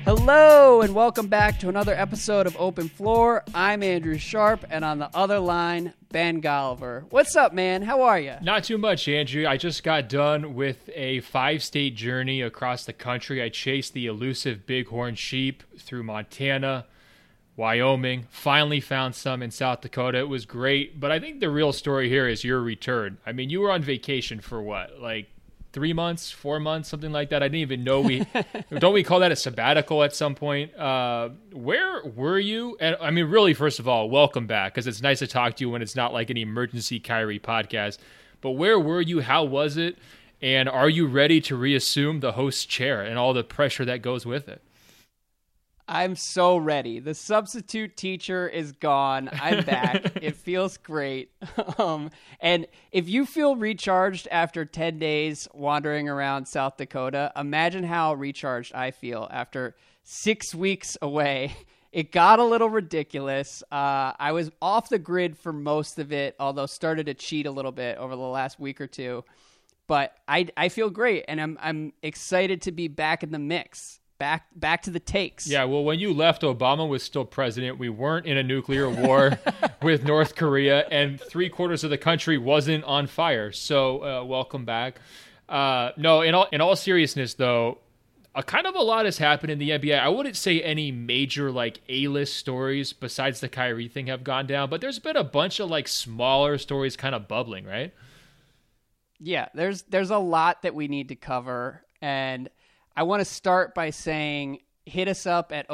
Hello and welcome back to another episode of Open Floor. I'm Andrew Sharp, and on the other line, Ben Golliver. What's up, man? How are you? Not too much, Andrew. I just got done with a 5-state journey across the country. I chased the elusive bighorn sheep through Montana, Wyoming, finally found some in South Dakota. It was great, but I think the real story here is your return. I mean, you were on vacation for what, like 3 months, 4 months, something like that. I didn't even know don't we call that a sabbatical at some point? Where were you? And I mean, really, first of all, welcome back, because it's nice to talk to you when it's not like an emergency Kyrie podcast. But where were you? How was it? And are you ready to reassume the host chair and all the pressure that goes with it? I'm so ready. The substitute teacher is gone. I'm back. It feels great. And if you feel recharged after 10 days wandering around South Dakota, imagine how recharged I feel after 6 weeks away. It got a little ridiculous. I was off the grid for most of it, although started to cheat a little bit over the last week or two. But I feel great, and I'm excited to be back in the mix. Back to the takes. Yeah, well, when you left, Obama was still president. We weren't in a nuclear war with North Korea, and 3/4 of the country wasn't on fire. So welcome back. No, in all seriousness, though, kind of a lot has happened in the NBA. I wouldn't say any major like A-list stories besides the Kyrie thing have gone down, but there's been a bunch of like smaller stories kind of bubbling, right? Yeah, there's a lot that we need to cover, and I want to start by saying hit us up at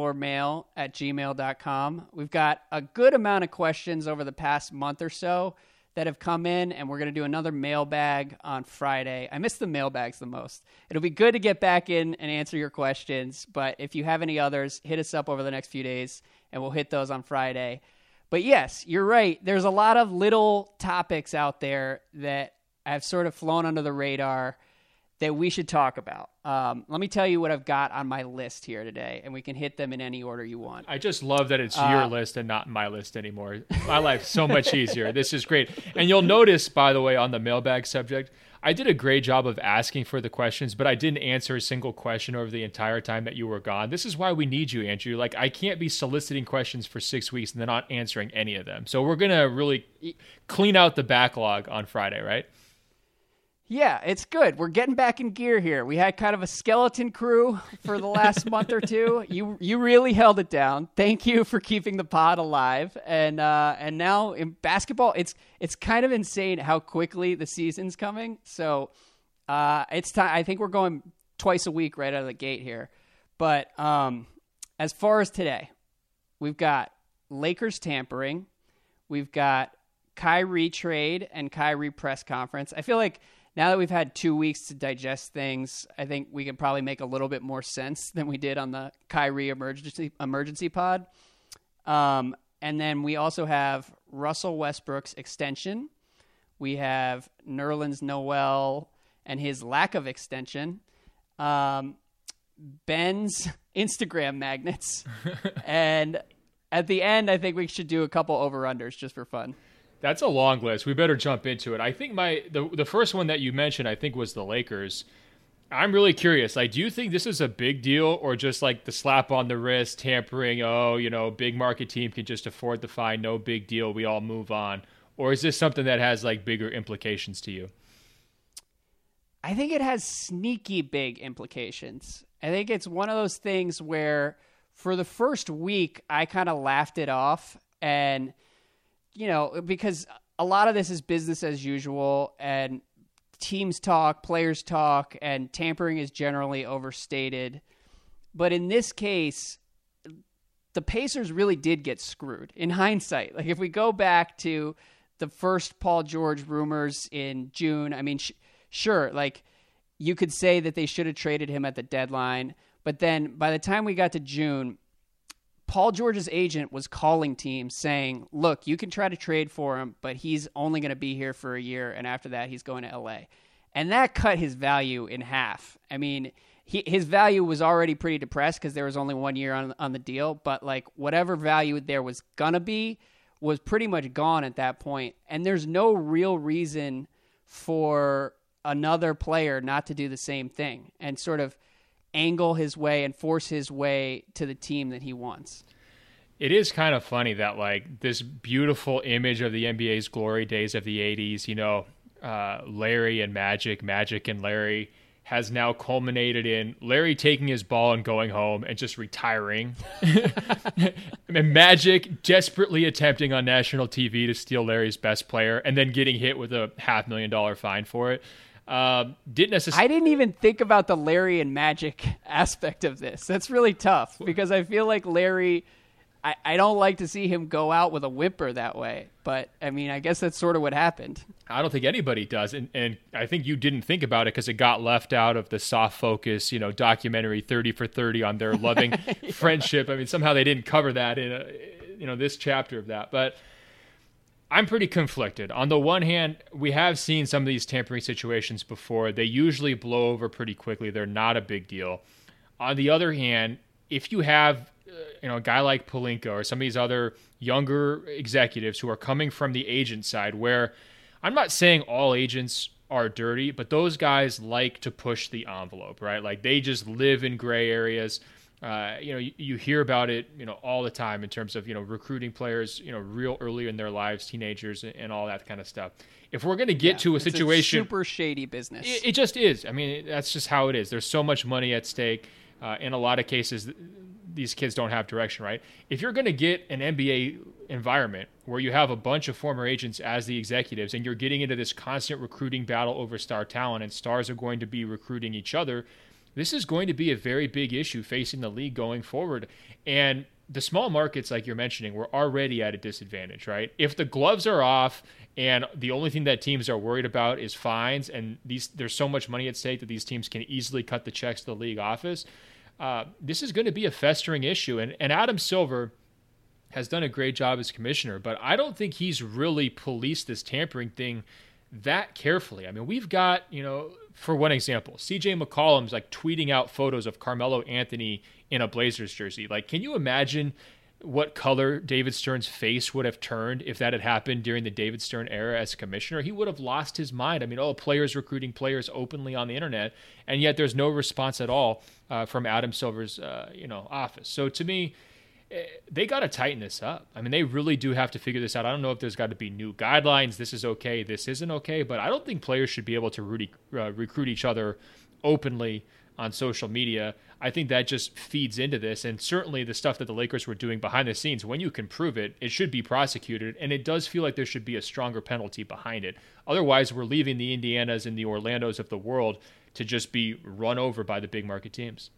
openfloormail@gmail.com. We've got a good amount of questions over the past month or so that have come in, and we're going to do another mailbag on Friday. I miss the mailbags the most. It'll be good to get back in and answer your questions, but if you have any others, hit us up over the next few days, and we'll hit those on Friday. But yes, you're right. There's a lot of little topics out there that have sort of flown under the radar that we should talk about. Let me tell you what I've got on my list here today, and we can hit them in any order you want. I just love that it's your list and not my list anymore. My life's so much easier. This is great. And you'll notice, by the way, on the mailbag subject, I did a great job of asking for the questions, but I didn't answer a single question over the entire time that you were gone. This is why we need you, Andrew. Like, I can't be soliciting questions for 6 weeks and then not answering any of them. So we're going to really clean out the backlog on Friday, right? Yeah, it's good. We're getting back in gear here. We had kind of a skeleton crew for the last month or two. You really held it down. Thank you for keeping the pod alive. And now in basketball, it's kind of insane how quickly the season's coming. So it's time. I think we're going twice a week right out of the gate here. But as far as today, we've got Lakers tampering. We've got Kyrie trade and Kyrie press conference. I feel like now that we've had 2 weeks to digest things, I think we can probably make a little bit more sense than we did on the Kyrie emergency pod. And then we also have Russell Westbrook's extension. We have Nerlens Noel and his lack of extension. Ben's Instagram magnets. And at the end, I think we should do a couple over-unders just for fun. That's a long list. We better jump into it. I think the first one that you mentioned, I think, was the Lakers. I'm really curious. Like, do you think this is a big deal or just like the slap on the wrist, tampering? Oh, big market team can just afford the fine. No big deal. We all move on. Or is this something that has like bigger implications to you? I think it has sneaky big implications. I think it's one of those things where for the first week, I kind of laughed it off and because a lot of this is business as usual and teams talk, players talk, and tampering is generally overstated. But in this case, the Pacers really did get screwed in hindsight. Like if we go back to the first Paul George rumors in June, I mean, sure, like you could say that they should have traded him at the deadline. But then by the time we got to June, Paul George's agent was calling teams saying, look, you can try to trade for him, but he's only going to be here for a year, and after that, he's going to L.A. And that cut his value in half. I mean, his value was already pretty depressed because there was only 1 year on the deal, but like whatever value there was going to be was pretty much gone at that point. And there's no real reason for another player not to do the same thing and sort of angle his way and force his way to the team that he wants. It is kind of funny that like this beautiful image of the NBA's glory days of the 80s, Larry and Magic and Larry, has now culminated in Larry taking his ball and going home and just retiring. And Magic desperately attempting on national TV to steal Larry's best player and then getting hit with a $500,000 fine for it. I didn't even think about the Larry and Magic aspect of this. That's really tough because I feel like Larry, I don't like to see him go out with a whimper that way. But, I mean, I guess that's sort of what happened. I don't think anybody does. And I think you didn't think about it because it got left out of the soft focus, documentary 30 for 30 on their loving yeah. friendship. I mean, somehow they didn't cover that in this chapter of that. But I'm pretty conflicted. On the one hand, we have seen some of these tampering situations before. They usually blow over pretty quickly. They're not a big deal. On the other hand, if you have a guy like Pelinka or some of these other younger executives who are coming from the agent side, where I'm not saying all agents are dirty, but those guys like to push the envelope, right? Like they just live in gray areas. You hear about it, all the time in terms of, recruiting players, real early in their lives, teenagers and all that kind of stuff. If we're going to get to a situation, a super shady business, it just is. I mean, that's just how it is. There's so much money at stake. In a lot of cases, these kids don't have direction, right? If you're going to get an NBA environment where you have a bunch of former agents as the executives and you're getting into this constant recruiting battle over star talent and stars are going to be recruiting each other, this is going to be a very big issue facing the league going forward. And the small markets, like you're mentioning, were already at a disadvantage, right? If the gloves are off and the only thing that teams are worried about is fines and there's so much money at stake that these teams can easily cut the checks to the league office, this is going to be a festering issue. And Adam Silver has done a great job as commissioner, but I don't think he's really policed this tampering thing that carefully. I mean, we've got, for one example, CJ McCollum's like tweeting out photos of Carmelo Anthony in a Blazers jersey. Like, can you imagine what color David Stern's face would have turned if that had happened during the David Stern era as commissioner? He would have lost his mind. I mean, players recruiting players openly on the internet, and yet there's no response at all from Adam Silver's, office. So to me, they got to tighten this up. I mean, they really do have to figure this out. I don't know if there's got to be new guidelines. This is okay. This isn't okay. But I don't think players should be able to recruit each other openly on social media. I think that just feeds into this. And certainly the stuff that the Lakers were doing behind the scenes, when you can prove it, it should be prosecuted. And it does feel like there should be a stronger penalty behind it. Otherwise, we're leaving the Indianas and the Orlandos of the world to just be run over by the big market teams.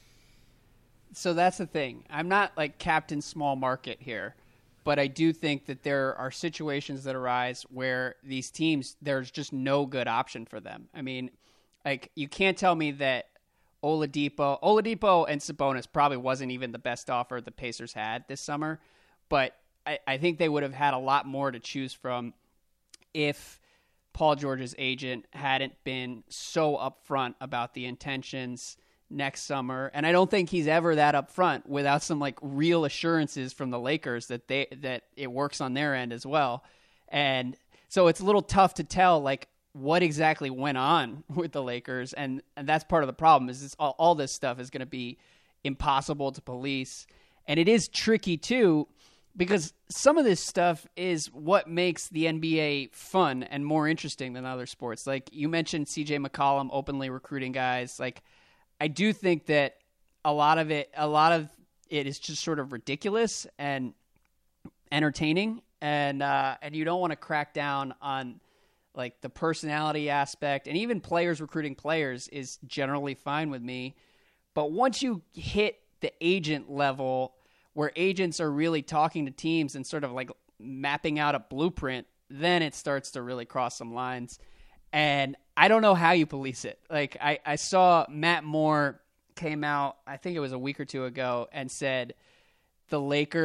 So that's the thing. I'm not like Captain Small Market here, but I do think that there are situations that arise where these teams, there's just no good option for them. I mean, like you can't tell me that Oladipo and Sabonis probably wasn't even the best offer the Pacers had this summer, but I think they would have had a lot more to choose from if Paul George's agent hadn't been so upfront about the intentions next summer. And I don't think he's ever that upfront without some like real assurances from the Lakers that it works on their end as well. And so it's a little tough to tell like what exactly went on with the Lakers. And that's part of the problem is this, all this stuff is going to be impossible to police. And it is tricky too, because some of this stuff is what makes the NBA fun and more interesting than other sports. Like you mentioned CJ McCollum openly recruiting guys. Like I do think that a lot of it is just sort of ridiculous and entertaining, and you don't want to crack down on like the personality aspect, and even players recruiting players is generally fine with me. But once you hit the agent level where agents are really talking to teams and sort of like mapping out a blueprint, then it starts to really cross some lines. And I don't know how you police it. Like I saw Matt Moore came out, I think it was a week or two ago, and said the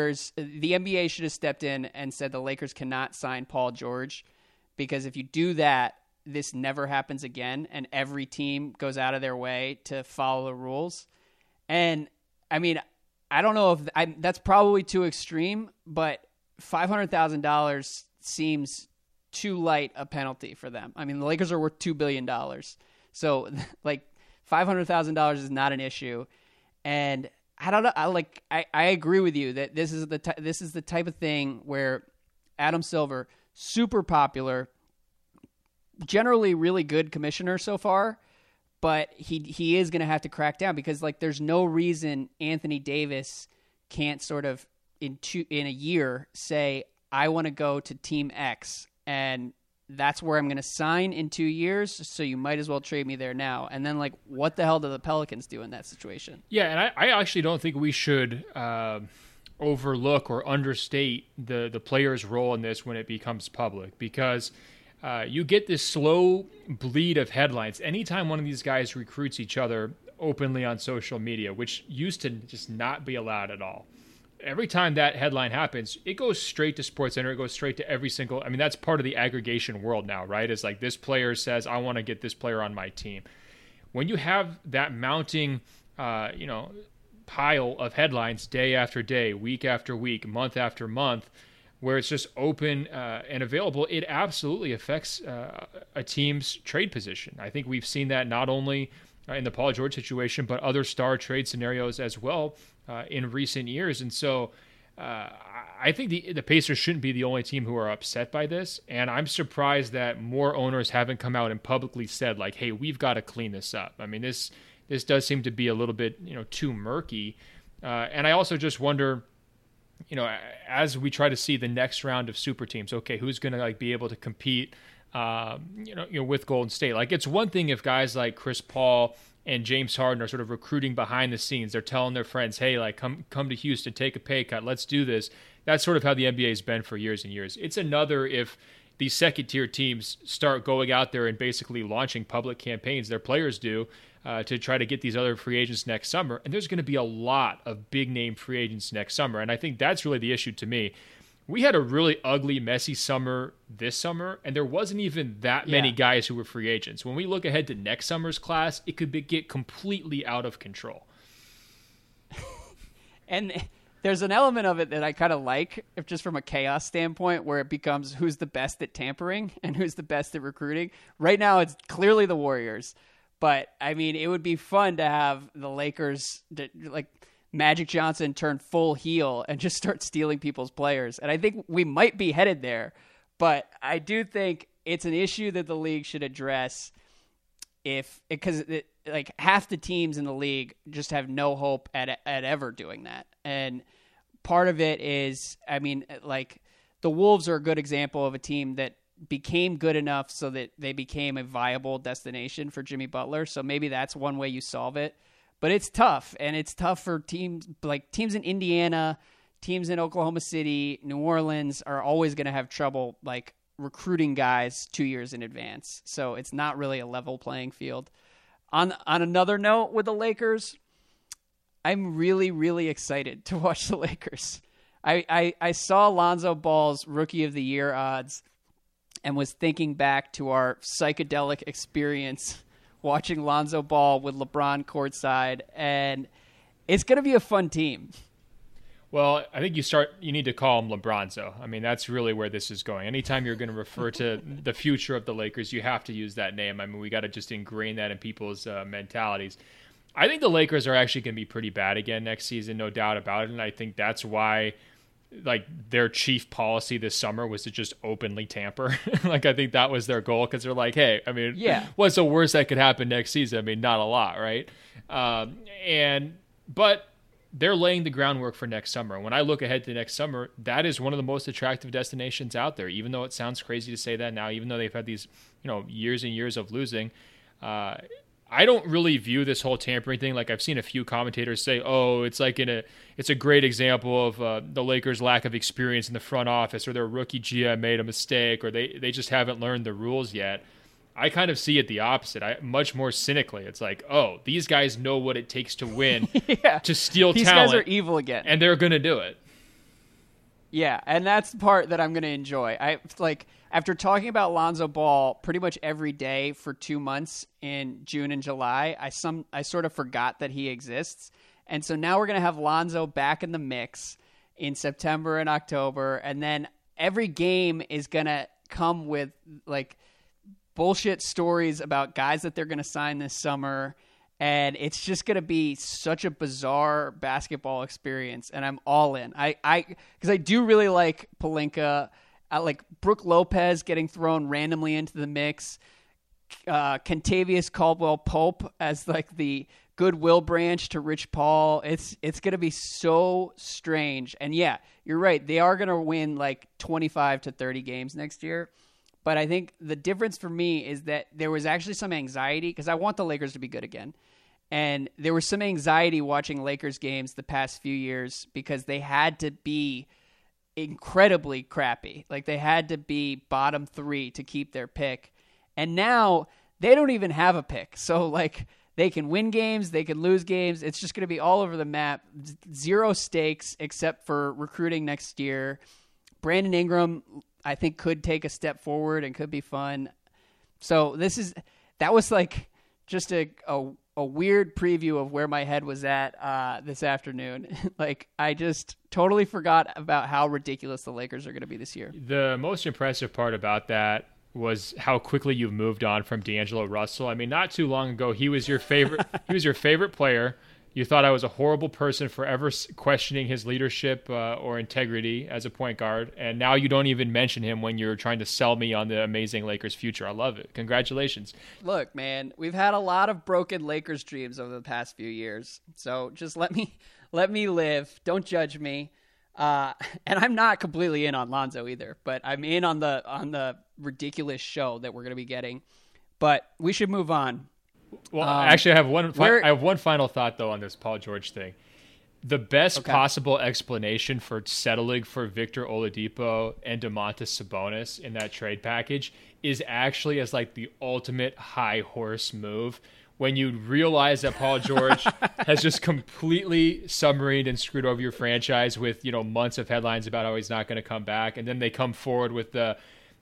NBA should have stepped in and said the Lakers cannot sign Paul George because if you do that, this never happens again, and every team goes out of their way to follow the rules. And I mean, I don't know if that's probably too extreme, but $500,000 seems too light a penalty for them. I mean, the Lakers are worth $2 billion. So like $500,000 is not an issue. And I don't know. I agree with you that this is the type of thing where Adam Silver, super popular, generally really good commissioner so far, but he is going to have to crack down because like there's no reason Anthony Davis can't sort of in a year say I want to go to Team X and that's where I'm going to sign in 2 years, so you might as well trade me there now. And then, like, what the hell do the Pelicans do in that situation? Yeah, and I actually don't think we should overlook or understate the player's role in this when it becomes public, because you get this slow bleed of headlines anytime one of these guys recruits each other openly on social media, which used to just not be allowed at all. Every time that headline happens, it goes straight to SportsCenter. It goes straight to every single. I mean, that's part of the aggregation world now, right? It's like this player says, "I want to get this player on my team." When you have that mounting, pile of headlines day after day, week after week, month after month, where it's just open and available, it absolutely affects a team's trade position. I think we've seen that not only in the Paul George situation, but other star trade scenarios as well in recent years. And so I think the Pacers shouldn't be the only team who are upset by this. And I'm surprised that more owners haven't come out and publicly said, like, hey, we've got to clean this up. I mean, this does seem to be a little bit, too murky. And I also just wonder, as we try to see the next round of super teams, okay, who's going to like be able to compete with Golden State? Like, it's one thing if guys like Chris Paul and James Harden are sort of recruiting behind the scenes. They're telling their friends, hey, like, come to Houston, take a pay cut, let's do this. That's sort of how the NBA has been for years and years. It's another if these second-tier teams start going out there and basically launching public campaigns, their players do, to try to get these other free agents next summer. And there's going to be a lot of big-name free agents next summer. And I think that's really the issue to me. We had a really ugly, messy summer this summer, and there wasn't even that many guys who were free agents. When we look ahead to next summer's class, it could get completely out of control. And there's an element of it that I kind of like, if just from a chaos standpoint, where it becomes who's the best at tampering and who's the best at recruiting. Right now, it's clearly the Warriors. But, I mean, it would be fun to have the Lakers, like, Magic Johnson turn full heel and just start stealing people's players. And I think we might be headed there, but I do think it's an issue that the league should address because like half the teams in the league just have no hope at ever doing that. And part of it is, I mean, like the Wolves are a good example of a team that became good enough so that they became a viable destination for Jimmy Butler. So maybe that's one way you solve it. But it's tough, and it's tough for teams in Indiana, teams in Oklahoma City, New Orleans are always going to have trouble like recruiting guys 2 years in advance. So it's not really a level playing field. On another note with the Lakers, I'm really, really excited to watch the Lakers. I saw Lonzo Ball's Rookie of the Year odds and was thinking back to our psychedelic experience watching Lonzo Ball with LeBron courtside, and it's going to be a fun team. Well, I think you need to call him LeBronzo. I mean, that's really where this is going. Anytime you're going to refer to the future of the Lakers, you have to use that name. I mean, we got to just ingrain that in people's mentalities. I think the Lakers are actually going to be pretty bad again next season, no doubt about it, and I think that's why like their chief policy this summer was to just openly tamper. Like, I think that was their goal, because they're like, hey, I mean, what's the worst that could happen next season? I mean, not a lot, right? But they're laying the groundwork for next summer. When I look ahead to next summer, that is one of the most attractive destinations out there, even though it sounds crazy to say that now, even though they've had these, years and years of losing. I don't really view this whole tampering thing. Like, I've seen a few commentators say, oh, it's a great example of the Lakers' lack of experience in the front office, or their rookie GM made a mistake, or they just haven't learned the rules yet. I kind of see it the opposite. Much more cynically. It's like, oh, these guys know what it takes to win, to steal these talent. These guys are evil again. And they're going to do it. Yeah, and that's the part that I'm going to enjoy. After talking about Lonzo Ball pretty much every day for 2 months in June and July, I sort of forgot that he exists. And so now we're going to have Lonzo back in the mix in September and October. And then every game is going to come with like bullshit stories about guys that they're going to sign this summer. and it's just going to be such a bizarre basketball experience, and I'm all in. Because I do really like Pelinka. I like Brook Lopez getting thrown randomly into the mix. Kentavious Caldwell-Pope as like the goodwill branch to Rich Paul. It's going to be so strange. And yeah, you're right. They are going to win like 25 to 30 games next year. But I think the difference for me is that there was actually some anxiety because I want the Lakers to be good again. And there was some anxiety watching Lakers games the past few years because they had to be incredibly crappy. Like they had to be bottom 3 to keep their pick. And now they don't even have a pick. So like they can win games, they can lose games. It's just going to be all over the map. Zero stakes except for recruiting next year. Brandon Ingram, I think, could take a step forward and could be fun. So that was like just a weird preview of where my head was at this afternoon. Like I just totally forgot about how ridiculous the Lakers are going to be this year. The most impressive part about that was how quickly you've moved on from D'Angelo Russell. I mean, not too long ago, he was your favorite. He was your favorite player. You thought I was a horrible person for ever questioning his leadership or integrity as a point guard, and now you don't even mention him when you're trying to sell me on the amazing Lakers future. I love it. Congratulations. Look, man, we've had a lot of broken Lakers dreams over the past few years, so just let me live. Don't judge me. And I'm not completely in on Lonzo either, but I'm in on the ridiculous show that we're going to be getting. But we should move on. Well, actually, I have one final thought though on this Paul George thing. The best possible explanation for settling for Victor Oladipo and Domantas Sabonis in that trade package is actually as like the ultimate high horse move. When you realize that Paul George has just completely submarined and screwed over your franchise with, months of headlines about how he's not going to come back. And then they come forward with the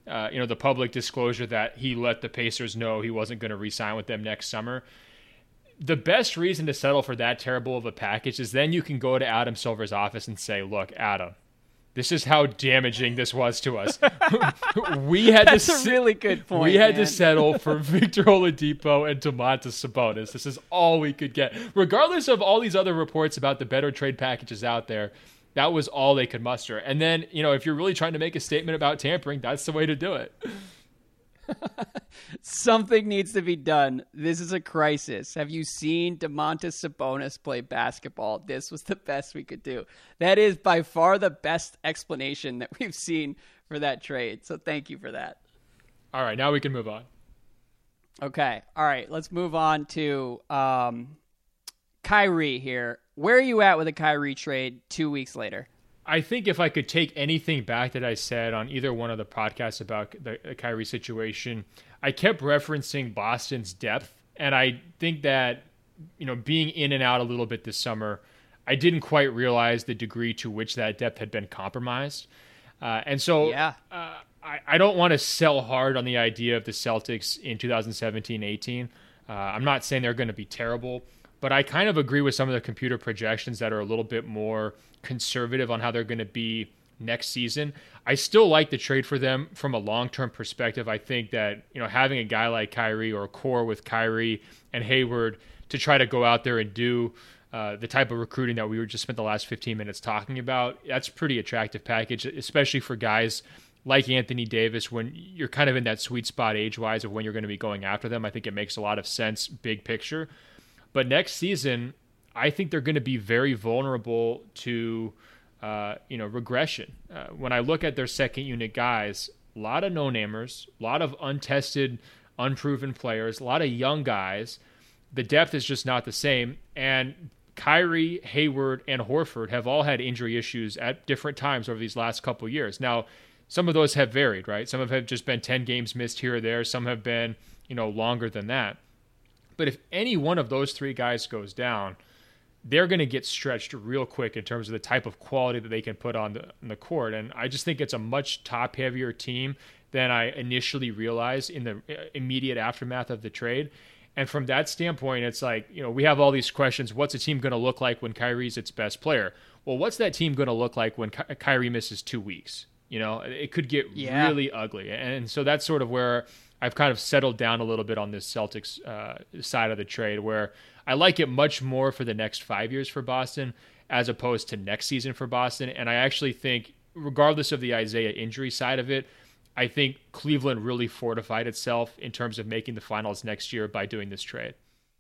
public disclosure that he let the Pacers know he wasn't going to re-sign with them next summer. The best reason to settle for that terrible of a package is then you can go to Adam Silver's office and say, look, Adam, this is how damaging this was to us. That's a really good point. We had to settle for Victor Oladipo and Domantas Sabonis. This is all we could get. Regardless of all these other reports about the better trade packages out there, that was all they could muster. And then, if you're really trying to make a statement about tampering, that's the way to do it. Something needs to be done. This is a crisis. Have you seen Domantas Sabonis play basketball? This was the best we could do. That is by far the best explanation that we've seen for that trade. So thank you for that. All right, now we can move on. Okay. All right, let's move on to Kyrie here. Where are you at with the Kyrie trade 2 weeks later? I think if I could take anything back that I said on either one of the podcasts about the Kyrie situation, I kept referencing Boston's depth. And I think that, being in and out a little bit this summer, I didn't quite realize the degree to which that depth had been compromised. I don't want to sell hard on the idea of the Celtics in 2017-18. I'm not saying they're going to be terrible, but I kind of agree with some of the computer projections that are a little bit more conservative on how they're going to be next season. I still like the trade for them from a long-term perspective. I think that, having a guy like Kyrie or a core with Kyrie and Hayward to try to go out there and do the type of recruiting that we were just spent the last 15 minutes talking about, that's a pretty attractive package, especially for guys like Anthony Davis when you're kind of in that sweet spot age-wise of when you're going to be going after them. I think it makes a lot of sense, big picture. But next season, I think they're going to be very vulnerable to, regression. When I look at their second unit guys, a lot of no-namers, a lot of untested, unproven players, a lot of young guys. The depth is just not the same. And Kyrie, Hayward, and Horford have all had injury issues at different times over these last couple of years. Now, some of those have varied, right? Some have just been 10 games missed here or there. Some have been, longer than that. But if any one of those three guys goes down, they're going to get stretched real quick in terms of the type of quality that they can put on the court. And I just think it's a much top-heavier team than I initially realized in the immediate aftermath of the trade. And from that standpoint, it's like, we have all these questions. What's a team going to look like when Kyrie's its best player? Well, what's that team going to look like when Kyrie misses 2 weeks? It could get really ugly. And so that's sort of where I've kind of settled down a little bit on this Celtics side of the trade, where I like it much more for the next 5 years for Boston as opposed to next season for Boston. And I actually think, regardless of the Isaiah injury side of it, I think Cleveland really fortified itself in terms of making the finals next year by doing this trade.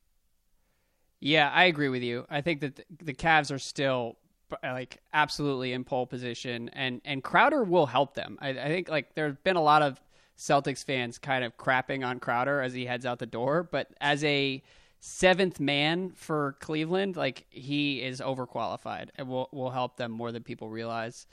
Yeah, I agree with you. I think that the Cavs are still like absolutely in pole position, and Crowder will help them. I think like there's been a lot of Celtics fans kind of crapping on Crowder as he heads out the door, but as a seventh man for Cleveland, like he is overqualified and will help them more than people realize.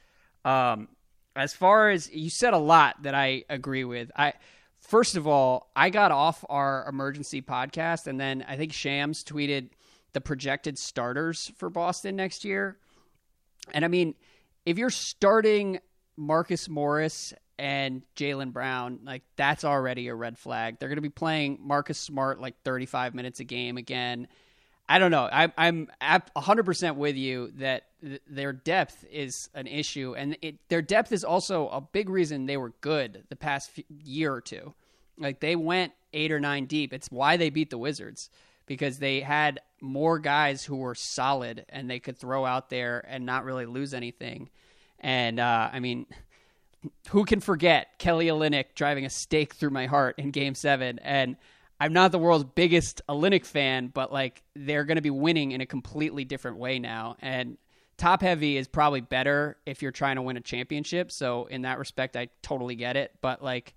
As far as you said a lot that I agree with. First of all, I got off our emergency podcast, and then I think Shams tweeted the projected starters for Boston next year. And I mean, if you're starting Marcus Morris and Jaylen Brown, like that's already a red flag. They're going to be playing Marcus Smart like 35 minutes a game again. I don't know. I'm 100% with you that their depth is an issue, and their depth is also a big reason they were good the past year or two. Like they went 8 or 9 deep. It's why they beat the Wizards, because they had more guys who were solid and they could throw out there and not really lose anything. And I mean, who can forget Kelly Olynyk driving a stake through my heart in Game 7? And I'm not the world's biggest Olynyk fan, but like they're going to be winning in a completely different way now. And top heavy is probably better if you're trying to win a championship. So in that respect, I totally get it. But like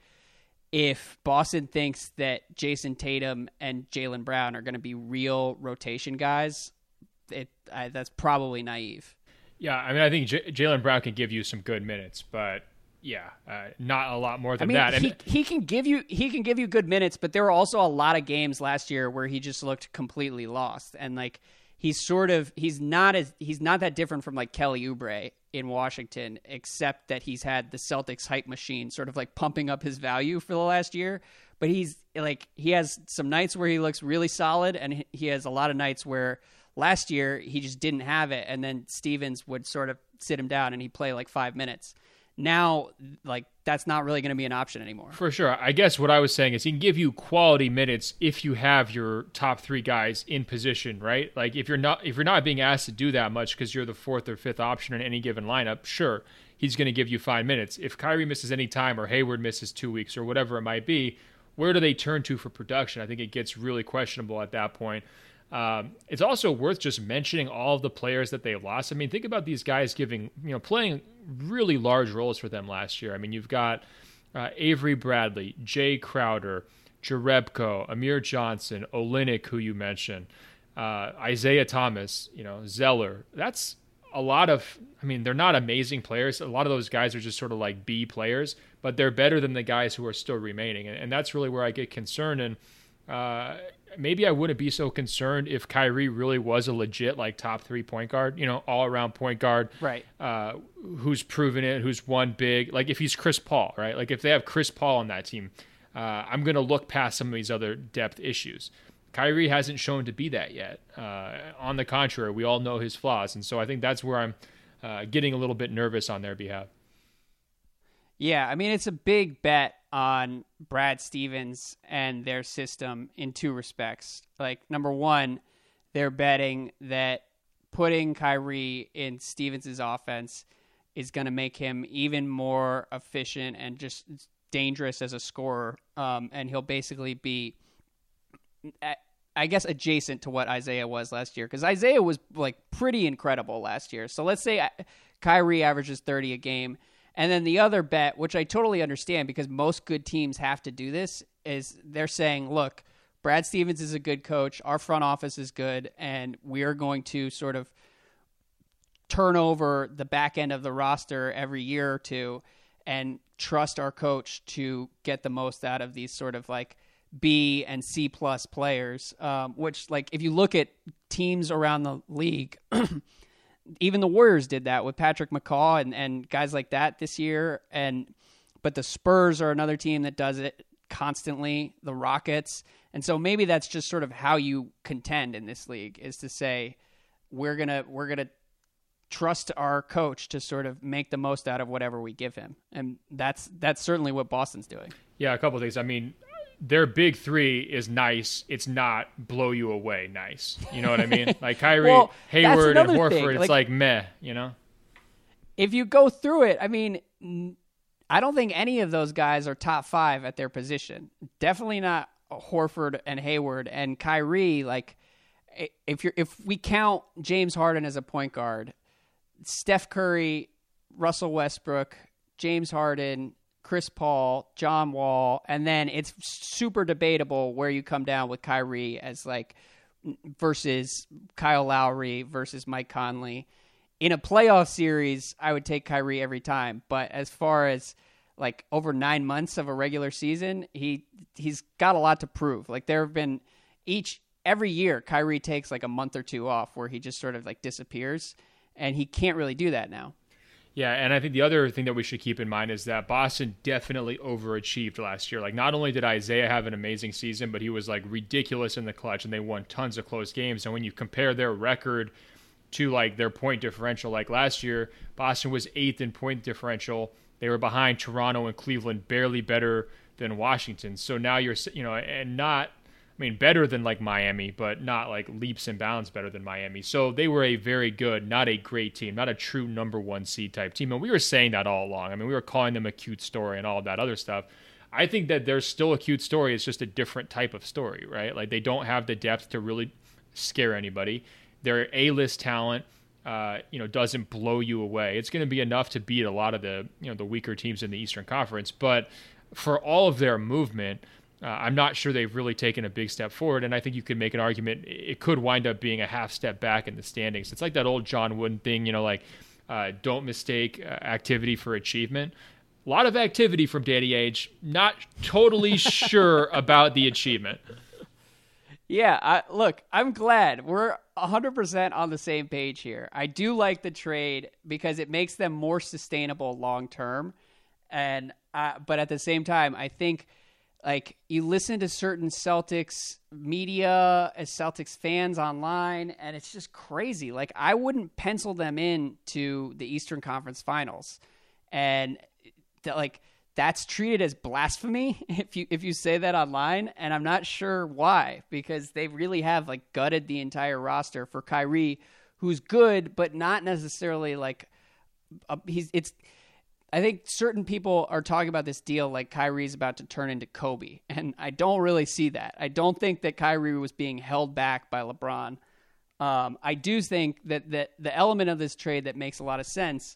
if Boston thinks that Jason Tatum and Jaylen Brown are going to be real rotation guys, that's probably naive. Yeah, I mean, I think Jaylen Brown can give you some good minutes, but yeah, not a lot more than that. He can give you good minutes, but there were also a lot of games last year where he just looked completely lost, and like he's not that different from like Kelly Oubre in Washington, except that he's had the Celtics hype machine sort of like pumping up his value for the last year. But he has some nights where he looks really solid, and he has a lot of nights where last year he just didn't have it, and then Stevens would sort of sit him down and he'd play like 5 minutes. Now, like, that's not really going to be an option anymore. For sure. I guess what I was saying is he can give you quality minutes if you have your top 3 guys in position, right? Like if you're not being asked to do that much because you're the 4th or 5th option in any given lineup, sure, he's going to give you 5 minutes. If Kyrie misses any time or Hayward misses 2 weeks or whatever it might be, where do they turn to for production? I think it gets really questionable at that point. It's also worth just mentioning all of the players that they lost. I mean, think about these guys playing really large roles for them last year. I mean, you've got Avery Bradley, Jay Crowder, Jerebko, Amir Johnson, Olynyk, who you mentioned, Isaiah Thomas, Zeller. That's a lot of, I mean, they're not amazing players. A lot of those guys are just sort of like B players, but they're better than the guys who are still remaining. And that's really where I get concerned. And maybe I wouldn't be so concerned if Kyrie really was a legit like top 3 point guard, all around point guard, right? Who's proven it, who's won big. Like if he's Chris Paul, right? Like if they have Chris Paul on that team, I'm going to look past some of these other depth issues. Kyrie hasn't shown to be that yet. On the contrary, we all know his flaws. And so I think that's where I'm getting a little bit nervous on their behalf. Yeah, I mean, it's a big bet on Brad Stevens and their system in 2 respects. Like, number one, they're betting that putting Kyrie in Stevens' offense is going to make him even more efficient and just dangerous as a scorer. And he'll basically be, I guess, adjacent to what Isaiah was last year. Because Isaiah was, like, pretty incredible last year. So let's say Kyrie averages 30 a game. And then the other bet, which I totally understand because most good teams have to do this, is they're saying, look, Brad Stevens is a good coach, our front office is good, and we are going to sort of turn over the back end of the roster every year or two and trust our coach to get the most out of these sort of like B and C plus players, which like if you look at teams around the league, even the Warriors did that with Patrick McCaw and guys like that this year. But the Spurs are another team that does it constantly, the Rockets. And so maybe that's just sort of how you contend in this league, is to say, we're going to trust our coach to sort of make the most out of whatever we give him. And that's certainly what Boston's doing. Yeah. A couple of things. I mean, their big three is nice. It's not blow you away nice. You know what I mean? Like Kyrie, well, Hayward, and Horford, thing. it's like meh, you know? If you go through it, I mean, I don't think any of those guys are top 5 at their position. Definitely not Horford and Hayward. And Kyrie, like, if we count James Harden as a point guard, Steph Curry, Russell Westbrook, James Harden, Chris Paul, John Wall, and then it's super debatable where you come down with Kyrie as like versus Kyle Lowry versus Mike Conley. In a playoff series, I would take Kyrie every time, but as far as like over 9 months of a regular season, he's got a lot to prove. Like there have been every year Kyrie takes like a month or two off where he just sort of like disappears, and he can't really do that now. Yeah, and I think the other thing that we should keep in mind is that Boston definitely overachieved last year. Like, not only did Isaiah have an amazing season, but he was, like, ridiculous in the clutch, and they won tons of close games. And when you compare their record to, like, their point differential, like last year, Boston was 8th in point differential. They were behind Toronto and Cleveland, barely better than Washington. So now you're, and not, I mean, better than like Miami, but not like leaps and bounds better than Miami. So they were a very good, not a great team, not a true number 1 seed type team. And we were saying that all along. I mean, we were calling them a cute story and all of that other stuff. I think that they're still a cute story. It's just a different type of story, right? Like they don't have the depth to really scare anybody. Their A-list talent, doesn't blow you away. It's going to be enough to beat a lot of the weaker teams in the Eastern Conference. But for all of their movement, I'm not sure they've really taken a big step forward, and I think you could make an argument it could wind up being a half step back in the standings. It's like that old John Wooden thing, don't mistake activity for achievement. A lot of activity from Danny Ainge, not totally sure about the achievement. Yeah, look, I'm glad we're 100% on the same page here. I do like the trade because it makes them more sustainable long term, but at the same time, I think like you listen to certain Celtics media as Celtics fans online, and it's just crazy. Like I wouldn't pencil them in to the Eastern Conference Finals, and that's treated as blasphemy if you say that online, and I'm not sure why, because they really have like gutted the entire roster for Kyrie, who's good but not necessarily like I think certain people are talking about this deal like Kyrie's about to turn into Kobe, and I don't really see that. I don't think that Kyrie was being held back by LeBron. I do think that the element of this trade that makes a lot of sense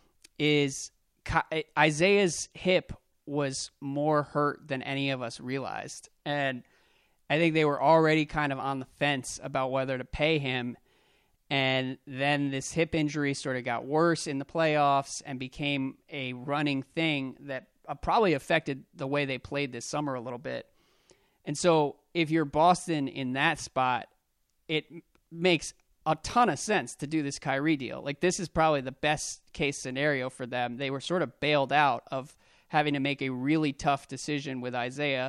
is Isaiah's hip was more hurt than any of us realized, and I think they were already kind of on the fence about whether to pay him. And then this hip injury sort of got worse in the playoffs and became a running thing that probably affected the way they played this summer a little bit. And so if you're Boston in that spot, it makes a ton of sense to do this Kyrie deal. Like this is probably the best case scenario for them. They were sort of bailed out of having to make a really tough decision with Isaiah,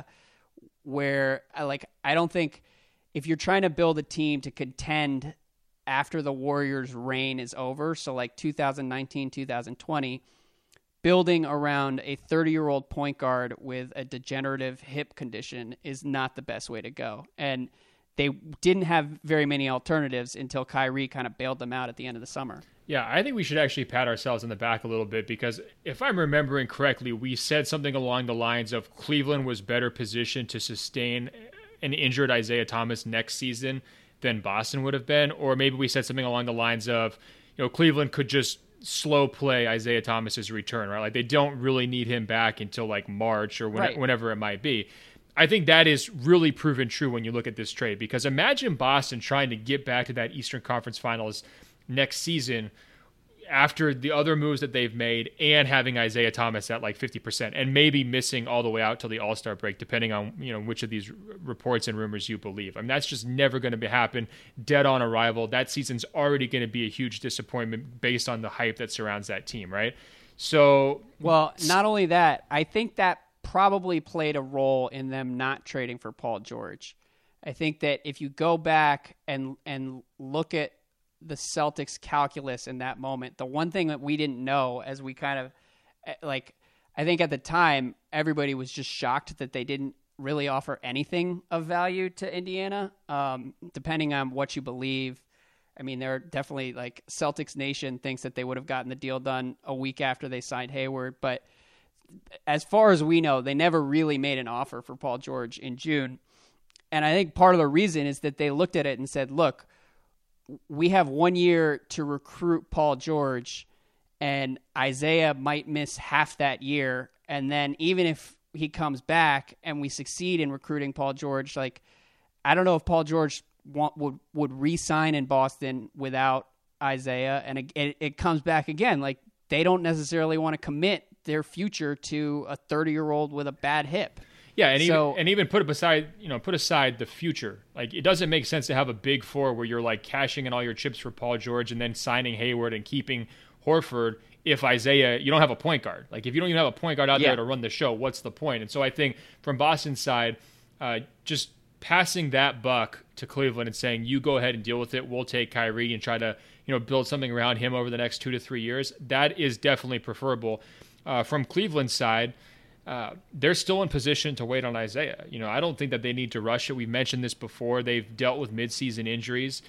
where I don't think if you're trying to build a team to contend after the Warriors' reign is over, so like 2019, 2020, building around a 30-year-old point guard with a degenerative hip condition is not the best way to go. And they didn't have very many alternatives until Kyrie kind of bailed them out at the end of the summer. Yeah, I think we should actually pat ourselves on the back a little bit, because if I'm remembering correctly, we said something along the lines of Cleveland was better positioned to sustain an injured Isaiah Thomas next season than Boston would have been. Or maybe we said something along the lines of, Cleveland could just slow play Isaiah Thomas's return, right? Like they don't really need him back until like March or whenever it might be. I think that is really proven true when you look at this trade, because imagine Boston trying to get back to that Eastern Conference Finals next season after the other moves that they've made and having Isaiah Thomas at like 50% and maybe missing all the way out till the All-Star break, depending on, which of these reports and rumors you believe. I mean, that's just never going to happen. Dead on arrival. That season's already going to be a huge disappointment based on the hype that surrounds that team, right? So, well, not only that, I think that probably played a role in them not trading for Paul George. I think that if you go back and look at the Celtics calculus in that moment, the one thing that we didn't know, as we kind of I think at the time everybody was just shocked that they didn't really offer anything of value to Indiana, depending on what you believe. I mean, they're definitely like Celtics Nation thinks that they would have gotten the deal done a week after they signed Hayward. But as far as we know, they never really made an offer for Paul George in June. And I think part of the reason is that they looked at it and said, look, we have 1 year to recruit Paul George, and Isaiah might miss half that year. And then even if he comes back and we succeed in recruiting Paul George, like, I don't know if Paul George would re-sign in Boston without Isaiah. And it comes back again. Like, they don't necessarily want to commit their future to a 30-year-old with a bad hip. Yeah, and even put aside the future. Like, it doesn't make sense to have a big four where you're like cashing in all your chips for Paul George and then signing Hayward and keeping Horford if Isaiah, you don't have a point guard. Like, if you don't even have a point guard out there to run the show, what's the point? And so I think from Boston's side, just passing that buck to Cleveland and saying, you go ahead and deal with it. We'll take Kyrie and try to, build something around him over the next 2 to 3 years. That is definitely preferable. From Cleveland's side, they're still in position to wait on Isaiah. I don't think that they need to rush it. We've mentioned this before. They've dealt with midseason injuries.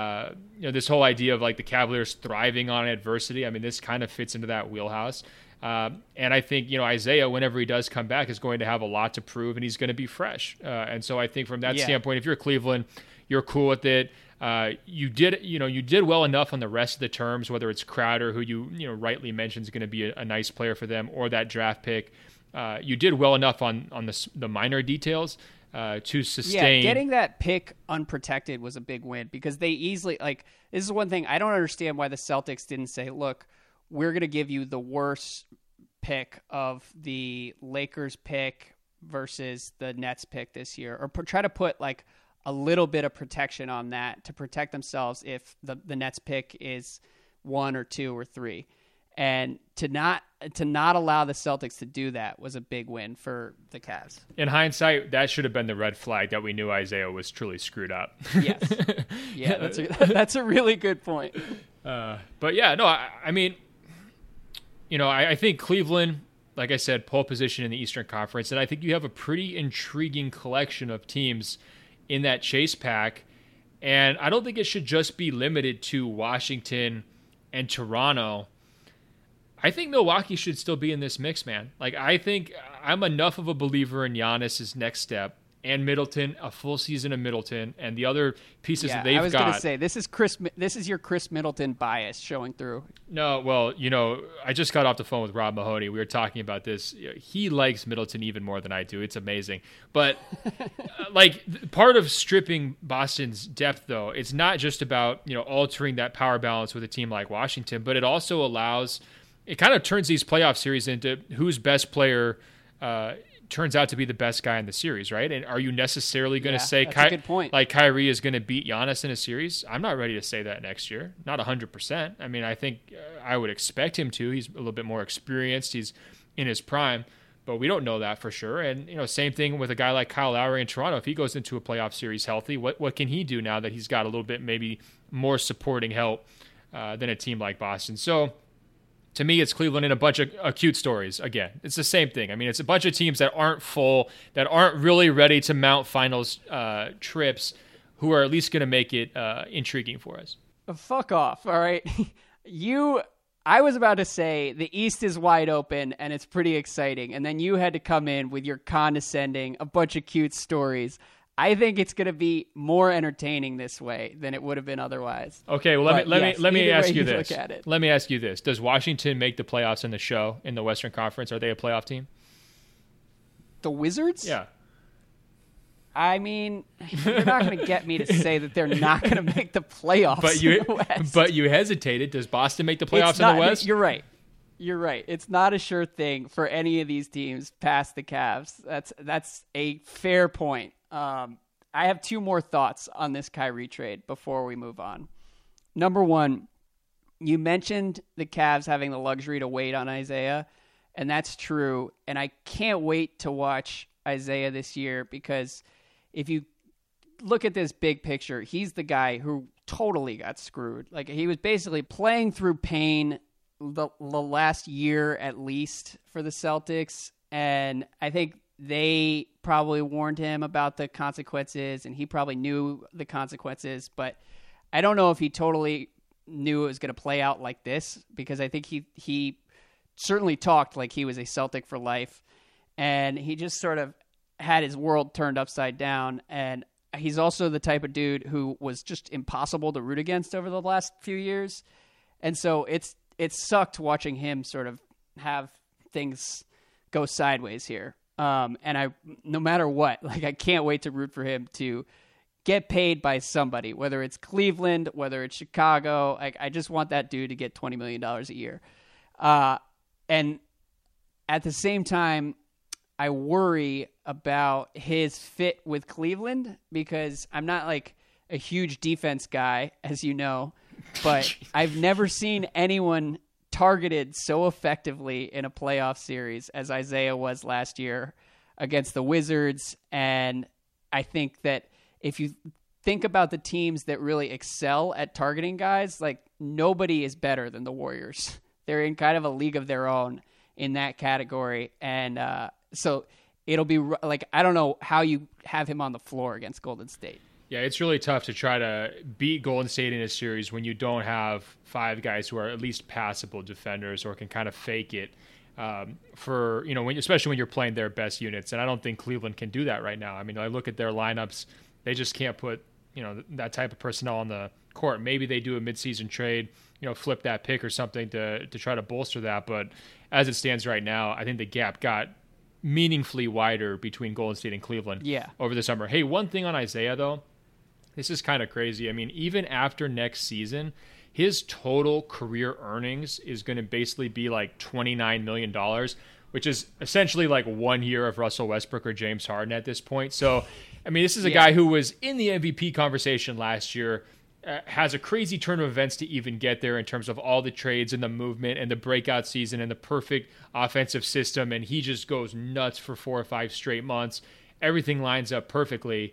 This whole idea of like the Cavaliers thriving on adversity. I mean, this kind of fits into that wheelhouse. And I think, Isaiah, whenever he does come back, is going to have a lot to prove, and he's going to be fresh. And so I think from that standpoint, if you're Cleveland, you're cool with it. You did well enough on the rest of the terms, whether it's Crowder, who you rightly mentioned is going to be a nice player for them, or that draft pick. You did well enough on the minor details to sustain. Yeah, getting that pick unprotected was a big win because they easily, like, this is one thing I don't understand why the Celtics didn't say, look, we're going to give you the worst pick of the Lakers pick versus the Nets pick this year, or try to put like a little bit of protection on that to protect themselves if the Nets pick is 1 or 2 or 3. And to not allow the Celtics to do that was a big win for the Cavs. In hindsight, that should have been the red flag that we knew Isaiah was truly screwed up. Yes. Yeah, that's a really good point. But yeah, no, I mean, I think Cleveland, like I said, pole position in the Eastern Conference, and I think you have a pretty intriguing collection of teams in that chase pack. And I don't think it should just be limited to Washington and Toronto. I think Milwaukee should still be in this mix, man. Like, I think I'm enough of a believer in Giannis's next step and Middleton, a full season of Middleton, and the other pieces that they've got. I was going to say, this is your Chris Middleton bias showing through. No, well, I just got off the phone with Rob Mahoney. We were talking about this. He likes Middleton even more than I do. It's amazing. But part of stripping Boston's depth, though, it's not just about, altering that power balance with a team like Washington, but it also allows, it kind of turns these playoff series into whose best player turns out to be the best guy in the series, right? And are you necessarily going to say a good point. Like Kyrie is going to beat Giannis in a series? I'm not ready to say that next year. Not 100%. I mean, I think I would expect him to. He's a little bit more experienced. He's in his prime, but we don't know that for sure. And, same thing with a guy like Kyle Lowry in Toronto. If he goes into a playoff series healthy, what can he do now that he's got a little bit maybe more supporting help than a team like Boston? So, to me, it's Cleveland in a bunch of acute stories. Again, it's the same thing. I mean, it's a bunch of teams that aren't full, that aren't really ready to mount finals trips, who are at least going to make it intriguing for us. Fuck off, all right? I was about to say the East is wide open and it's pretty exciting, and then you had to come in with your condescending, a bunch of cute stories. I think it's going to be more entertaining this way than it would have been otherwise. Okay, well let me ask you this. Let me ask you this: does Washington make the playoffs in the show in the Western Conference? Are they a playoff team? The Wizards? Yeah. I mean, you're not going to get me to say that they're not going to make the playoffs in the West. But you hesitated. Does Boston make the playoffs in the West? You're right. It's not a sure thing for any of these teams past the Cavs. That's a fair point. I have 2 more thoughts on this Kyrie trade before we move on. Number one, you mentioned the Cavs having the luxury to wait on Isaiah, and that's true. And I can't wait to watch Isaiah this year because if you look at this big picture, he's the guy who totally got screwed. Like, he was basically playing through pain the last year at least for the Celtics, and I think they probably warned him about the consequences, and he probably knew the consequences, but I don't know if he totally knew it was going to play out like this, because I think he certainly talked like he was a Celtic for life, and he just sort of had his world turned upside down. And he's also the type of dude who was just impossible to root against over the last few years. And so it sucked watching him sort of have things go sideways here. And no matter what, like, I can't wait to root for him to get paid by somebody, whether it's Cleveland, whether it's Chicago. I just want that dude to get $20 million a year. And at the same time, I worry about his fit with Cleveland, because I'm not like a huge defense guy, as you know, but I've never seen anyone targeted so effectively in a playoff series as Isaiah was last year against the Wizards. And I think that if you think about the teams that really excel at targeting guys, like, nobody is better than the Warriors. They're in kind of a league of their own in that category. And so it'll be like, I don't know how you have him on the floor against Golden State. Yeah, it's really tough to try to beat Golden State in a series when you don't have five guys who are at least passable defenders or can kind of fake it for, especially when you're playing their best units. And I don't think Cleveland can do that right now. I mean, I look at their lineups, they just can't put, that type of personnel on the court. Maybe they do a midseason trade, flip that pick or something to try to bolster that. But as it stands right now, I think the gap got meaningfully wider between Golden State and Cleveland over the summer. Hey, one thing on Isaiah, though, this is kind of crazy. I mean, even after next season, his total career earnings is going to basically be like $29 million, which is essentially like 1 year of Russell Westbrook or James Harden at this point. So, I mean, this is a guy who was in the MVP conversation last year, has a crazy turn of events to even get there in terms of all the trades and the movement and the breakout season and the perfect offensive system. And he just goes nuts for 4 or 5 straight months. Everything lines up perfectly.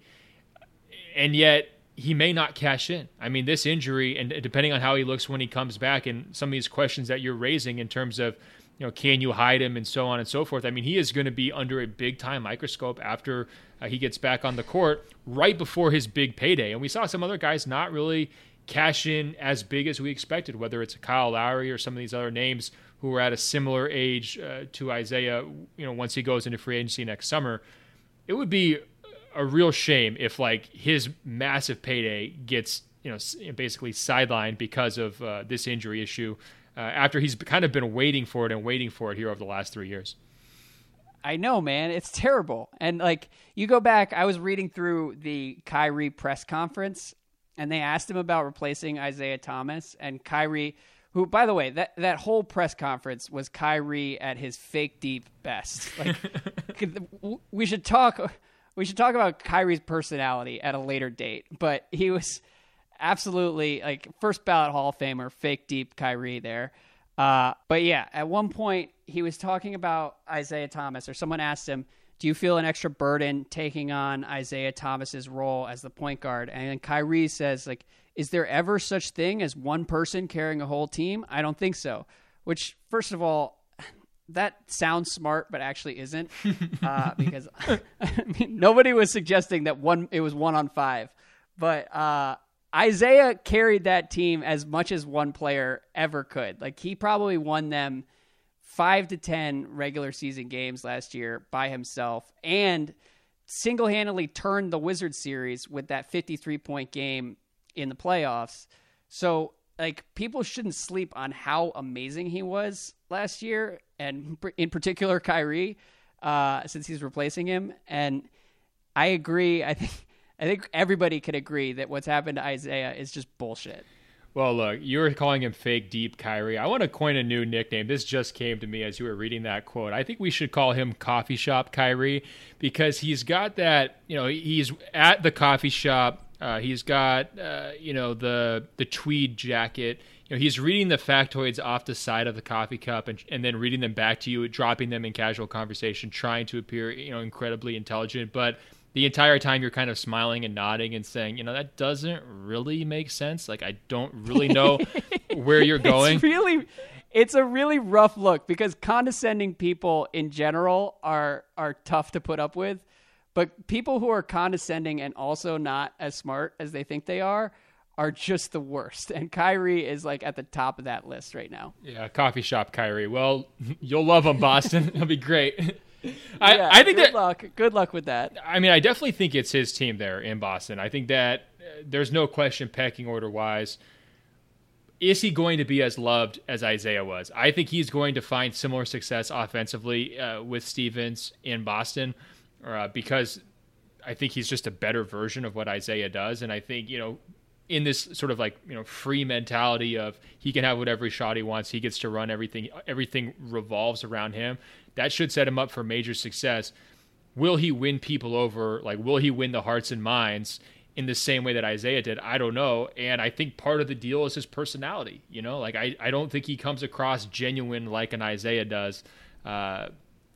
And yet he may not cash in. I mean, this injury, and depending on how he looks when he comes back, and some of these questions that you're raising in terms of, can you hide him and so on and so forth. I mean, he is going to be under a big time microscope after he gets back on the court right before his big payday. And we saw some other guys not really cash in as big as we expected, whether it's Kyle Lowry or some of these other names who are at a similar age to Isaiah, once he goes into free agency next summer. It would be a real shame if, like, his massive payday gets, basically sidelined because of this injury issue after he's kind of been waiting for it here over the last 3 years. I know, man. It's terrible. And, like, you go back, I was reading through the Kyrie press conference, and they asked him about replacing Isaiah Thomas. And Kyrie, who, by the way, that whole press conference was Kyrie at his fake deep best. Like, we should talk about Kyrie's personality at a later date. But he was absolutely, like, first ballot Hall of Famer, fake deep Kyrie there. But yeah, at one point he was talking about Isaiah Thomas, or someone asked him, do you feel an extra burden taking on Isaiah Thomas's role as the point guard? And then Kyrie says, like, is there ever such thing as one person carrying a whole team? I don't think so. Which, first of all, that sounds smart, but actually isn't, because I mean, nobody was suggesting that it was 1 on 5, but Isaiah carried that team as much as one player ever could. Like, he probably won them 5 to 10 regular season games last year by himself, and single-handedly turned the Wizards series with that 53-point game in the playoffs. So, like, people shouldn't sleep on how amazing he was last year, and in particular Kyrie, since he's replacing him. And I agree. I think everybody could agree that what's happened to Isaiah is just bullshit. Well, look, you're calling him fake deep Kyrie. I want to coin a new nickname. This just came to me as you were reading that quote. I think we should call him Coffee Shop Kyrie, because he's got that, he's at the coffee shop. He's got, the tweed jacket. He's reading the factoids off the side of the coffee cup and then reading them back to you, dropping them in casual conversation, trying to appear, incredibly intelligent. But the entire time you're kind of smiling and nodding and saying, that doesn't really make sense. Like, I don't really know where you're going. it's a really rough look because condescending people in general are tough to put up with, but people who are condescending and also not as smart as they think they are just the worst. And Kyrie is like at the top of that list right now. Yeah, coffee shop Kyrie. Well, you'll love him, Boston. It'll be great. I think good luck with that. I mean, I definitely think it's his team there in Boston. I think that there's no question pecking order wise. Is he going to be as loved as Isaiah was? I think he's going to find similar success offensively with Stevens in Boston because I think he's just a better version of what Isaiah does. And I think, in this sort of like, free mentality of he can have whatever shot he wants. He gets to run everything revolves around him. That should set him up for major success. Will he win people over? Like, will he win the hearts and minds in the same way that Isaiah did? I don't know. And I think part of the deal is his personality. Like I don't think he comes across genuine like an Isaiah does. And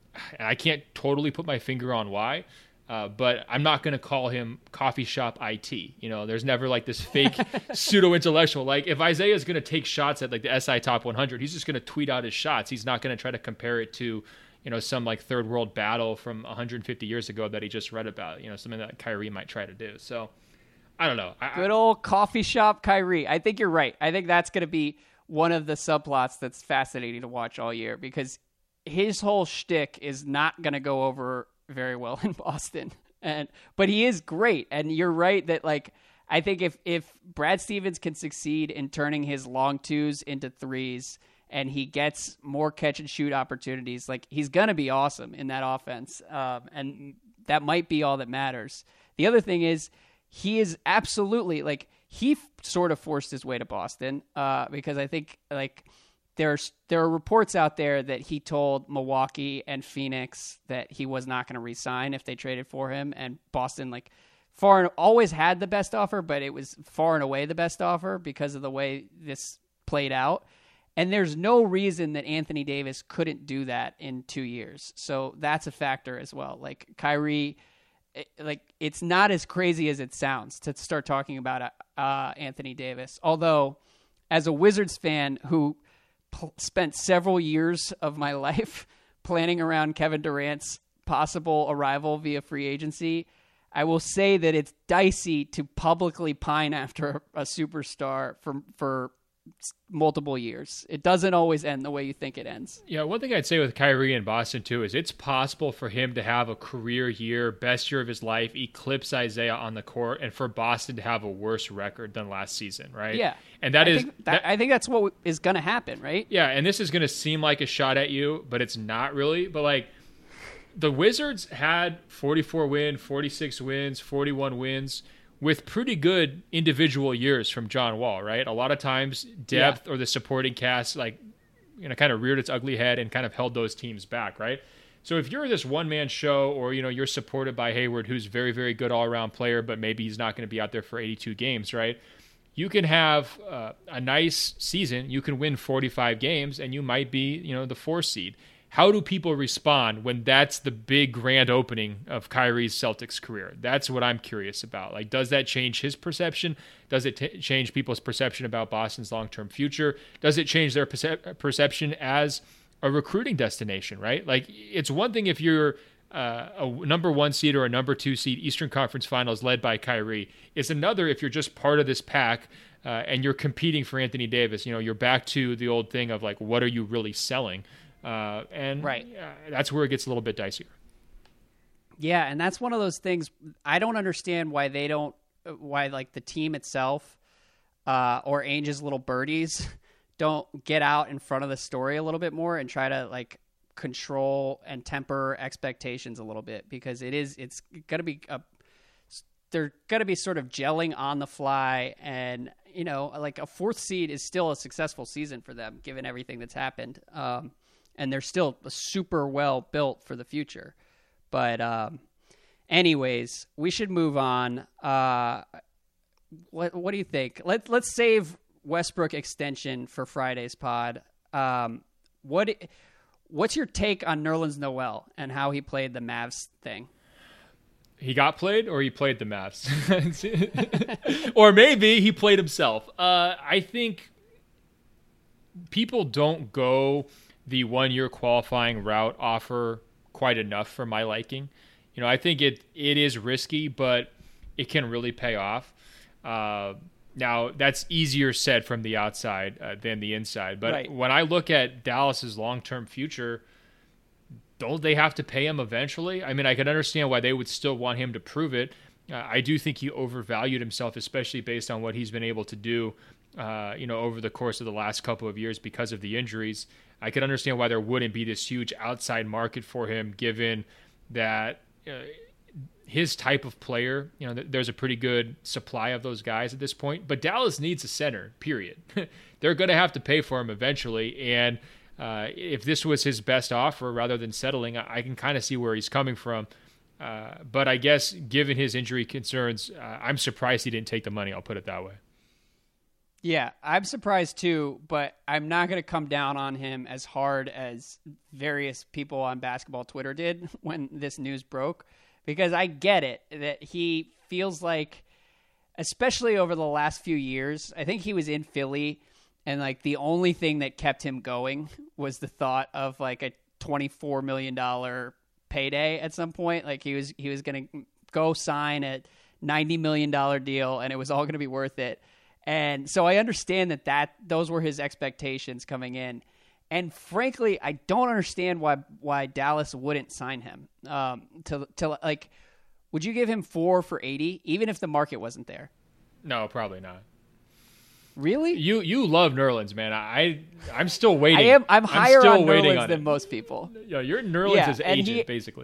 I can't totally put my finger on why. But I'm not going to call him coffee shop IT. There's never like this fake pseudo intellectual. Like if Isaiah is going to take shots at like the SI Top 100, he's just going to tweet out his shots. He's not going to try to compare it to, some like third world battle from 150 years ago that he just read about. Something that Kyrie might try to do. So I don't know. Good old coffee shop Kyrie. I think you're right. I think that's going to be one of the subplots that's fascinating to watch all year because his whole shtick is not going to go over very well in Boston. But he is great. And you're right that like I think if Brad Stevens can succeed in turning his long twos into threes and he gets more catch and shoot opportunities, like he's going to be awesome in that offense. And that might be all that matters. The other thing is he is absolutely like he sort of forced his way to Boston because I think like there are reports out there that he told Milwaukee and Phoenix that he was not going to re-sign if they traded for him, and Boston like always had the best offer, but it was far and away the best offer because of the way this played out. And there's no reason that Anthony Davis couldn't do that in 2 years. So that's a factor as well. Like Kyrie, like it's not as crazy as it sounds to start talking about Anthony Davis. Although, as a Wizards fan who spent several years of my life planning around Kevin Durant's possible arrival via free agency, I will say that it's dicey to publicly pine after a superstar for multiple years. It doesn't always end the way you think it ends. Yeah, one thing I'd say with Kyrie in Boston too is it's possible for him to have a career year, best year of his life, eclipse Isaiah on the court, and for Boston to have a worse record than last season, right? Yeah. And I think that's what is going to happen, right? Yeah, and this is going to seem like a shot at you, but it's not really. But like the Wizards had 44 wins, 46 wins, 41 wins with pretty good individual years from John Wall, right? A lot of times depth or the supporting cast kind of reared its ugly head and kind of held those teams back, right? So if you're this one-man show or, you're supported by Hayward, who's very, very good all-around player, but maybe he's not going to be out there for 82 games, right? You can have a nice season. You can win 45 games, and you might be, the 4 seed. How do people respond when that's the big grand opening of Kyrie's Celtics career? That's what I'm curious about. Like, does that change his perception? Does it change people's perception about Boston's long-term future? Does it change their perception as a recruiting destination, right? Like, it's one thing if you're a number 1 seed or a number 2 seed, Eastern Conference Finals led by Kyrie. It's another if you're just part of this pack and you're competing for Anthony Davis. You're back to the old thing of like, what are you really selling? Right. That's where it gets a little bit dicier. Yeah, and that's one of those things I don't understand why like the team itself or Ainge's little birdies don't get out in front of the story a little bit more and try to like control and temper expectations a little bit, because it's going to be they're going to be sort of gelling on the fly, and like a 4th seed is still a successful season for them given everything that's happened. And they're still super well built for the future. But anyways, we should move on. What do you think? Let's save Westbrook extension for Friday's pod. What's your take on Nerlens Noel and how he played the Mavs thing? He got played, or he played the Mavs? Or maybe he played himself. I think people don't go the 1-year qualifying route offer quite enough for my liking. I think it is risky, but it can really pay off. Now, that's easier said from the outside than the inside. But right. When I look at Dallas's long-term future, don't they have to pay him eventually? I mean, I can understand why they would still want him to prove it. I do think he overvalued himself, especially based on what he's been able to do, over the course of the last couple of years because of the injuries. I could understand why there wouldn't be this huge outside market for him, given that his type of player, there's a pretty good supply of those guys at this point. But Dallas needs a center, period. They're going to have to pay for him eventually. And if this was his best offer rather than settling, I can kind of see where he's coming from. But I guess given his injury concerns, I'm surprised he didn't take the money. I'll put it that way. Yeah, I'm surprised too, but I'm not going to come down on him as hard as various people on basketball Twitter did when this news broke, because I get it that he feels like, especially over the last few years, I think he was in Philly and like the only thing that kept him going was the thought of like a $24 million payday at some point. Like he was going to go sign a $90 million deal and it was all going to be worth it. And so I understand that those were his expectations coming in. And frankly, I don't understand why Dallas wouldn't sign him. To like, would you give him 4 for 80, even if the market wasn't there? No, probably not. Really? You love Nerlens, man. I'm still waiting. I'm higher on Nerlens than most people. Yeah, you're Nerlens' agent, basically.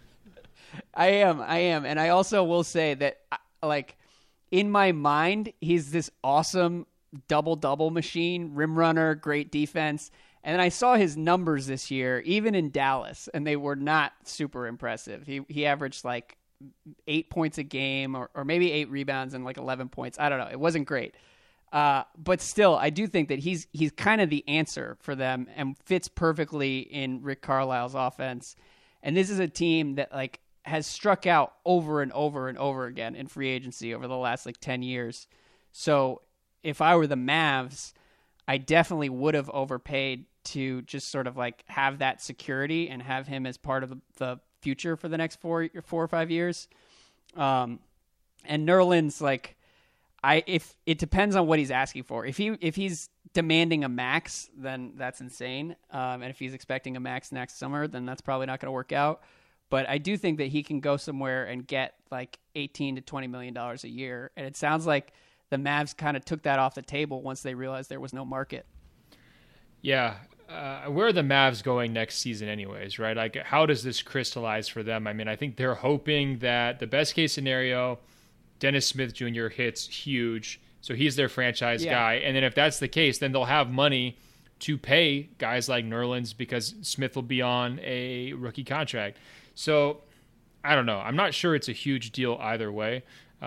I am, and I also will say that like, in my mind, he's this awesome double-double machine, rim runner, great defense. And then I saw his numbers this year, even in Dallas, and they were not super impressive. He averaged like 8 points a game or maybe 8 rebounds and like 11 points. I don't know. It wasn't great. But still, I do think that he's kind of the answer for them and fits perfectly in Rick Carlisle's offense. And this is a team that like has struck out over and over and over again in free agency over the last like 10 years. So if I were the Mavs, I definitely would have overpaid to just sort of like have that security and have him as part of the future for the next 4 or 5 years. And Nerlens, like, if it depends on what he's asking for. If he's demanding a max, then that's insane. And if he's expecting a max next summer, then that's probably not going to work out. But I do think that he can go somewhere and get like $18 to $20 million a year. And it sounds like the Mavs kind of took that off the table once they realized there was no market. Yeah. Where are the Mavs going next season anyways, right? Like, how does this crystallize for them? I mean, I think they're hoping that the best case scenario, Dennis Smith Jr. hits huge. So he's their franchise guy. And then if that's the case, then they'll have money to pay guys like Nerlens because Smith will be on a rookie contract. So I don't know. I'm not sure it's a huge deal either way.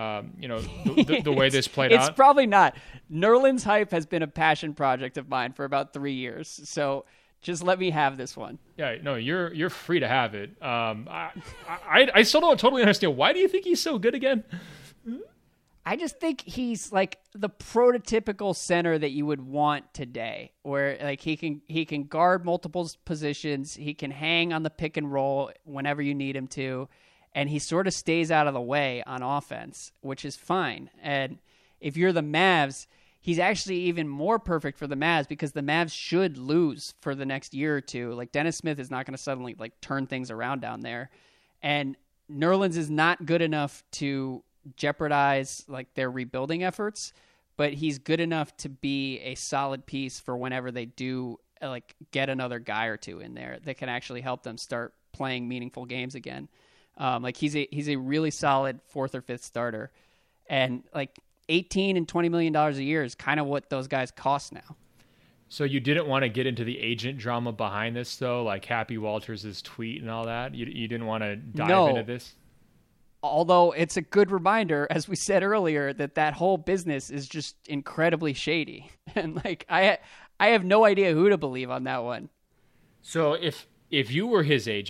The way this played out. It's probably not. Nerlens hype has been a passion project of mine for about 3 years. So just let me have this one. Yeah, no, you're free to have it. I still don't totally understand. Why do you think he's so good again? I just think he's like the prototypical center that you would want today, where like he can guard multiple positions, he can hang on the pick and roll whenever you need him to, and he sort of stays out of the way on offense, which is fine. And if you're the Mavs, he's actually even more perfect for the Mavs because the Mavs should lose for the next year or two. Like Dennis Smith is not going to suddenly like turn things around down there, and Nerlens is not good enough to jeopardize like their rebuilding efforts, but he's good enough to be a solid piece for whenever they do like get another guy or two in there that can actually help them start playing meaningful games again. Like he's a really solid 4th or 5th starter, and like $18 and $20 million a year is kind of what those guys cost now. So you didn't want to get into the agent drama behind this though, like Happy Walters' tweet and all that? You didn't want to dive into this? Although it's a good reminder, as we said earlier, that whole business is just incredibly shady. And like I have no idea who to believe on that one. So if you were his agent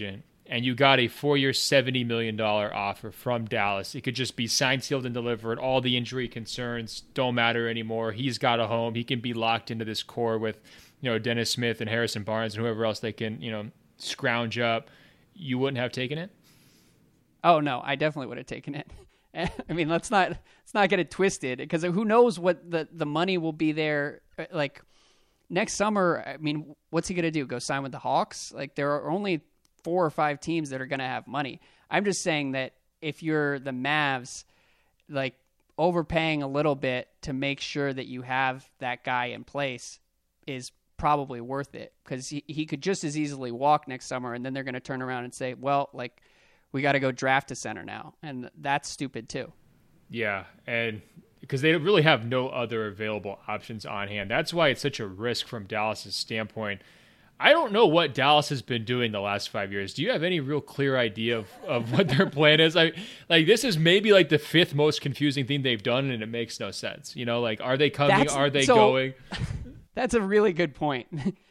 and you got a 4-year, $70 million offer from Dallas. It could just be signed, sealed, and delivered. All the injury concerns don't matter anymore. He's got a home. He can be locked into this core with, Dennis Smith and Harrison Barnes and whoever else they can, scrounge up. You wouldn't have taken it? Oh, no, I definitely would have taken it. I mean, let's not get it twisted, because who knows what the money will be there. Like next summer, I mean, what's he going to do? Go sign with the Hawks? Like there are only 4 or 5 teams that are going to have money. I'm just saying that if you're the Mavs, like overpaying a little bit to make sure that you have that guy in place is probably worth it, because he could just as easily walk next summer, and then they're going to turn around and say, well, like we got to go draft a center now. And that's stupid too. Yeah. And because they really have no other available options on hand. That's why it's such a risk from Dallas's standpoint. I don't know what Dallas has been doing the last 5 years. Do you have any real clear idea of what their plan is? This is maybe like the 5th most confusing thing they've done, and it makes no sense. Are they coming? Are they going? That's a really good point.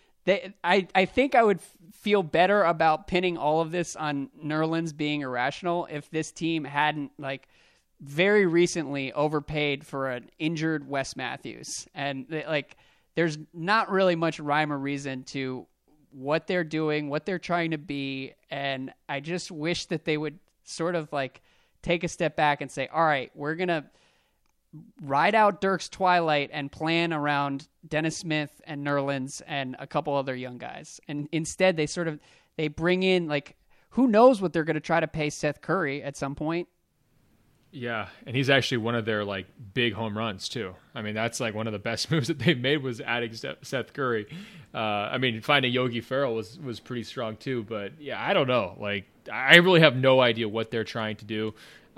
I think I would feel better about pinning all of this on Nerlens being irrational if this team hadn't very recently overpaid for an injured Wes Matthews. And there's not really much rhyme or reason to what they're doing, what they're trying to be. And I just wish that they would sort of take a step back and say, all right, we're going to ride out Dirk's twilight and plan around Dennis Smith and Nerlens and a couple other young guys. And instead they bring in who knows what they're going to try to pay Seth Curry at some point. Yeah, and he's actually one of their big home runs too. I mean, that's one of the best moves that they've made was adding Seth Curry. Finding Yogi Ferrell was pretty strong too. But yeah, I don't know. I really have no idea what they're trying to do.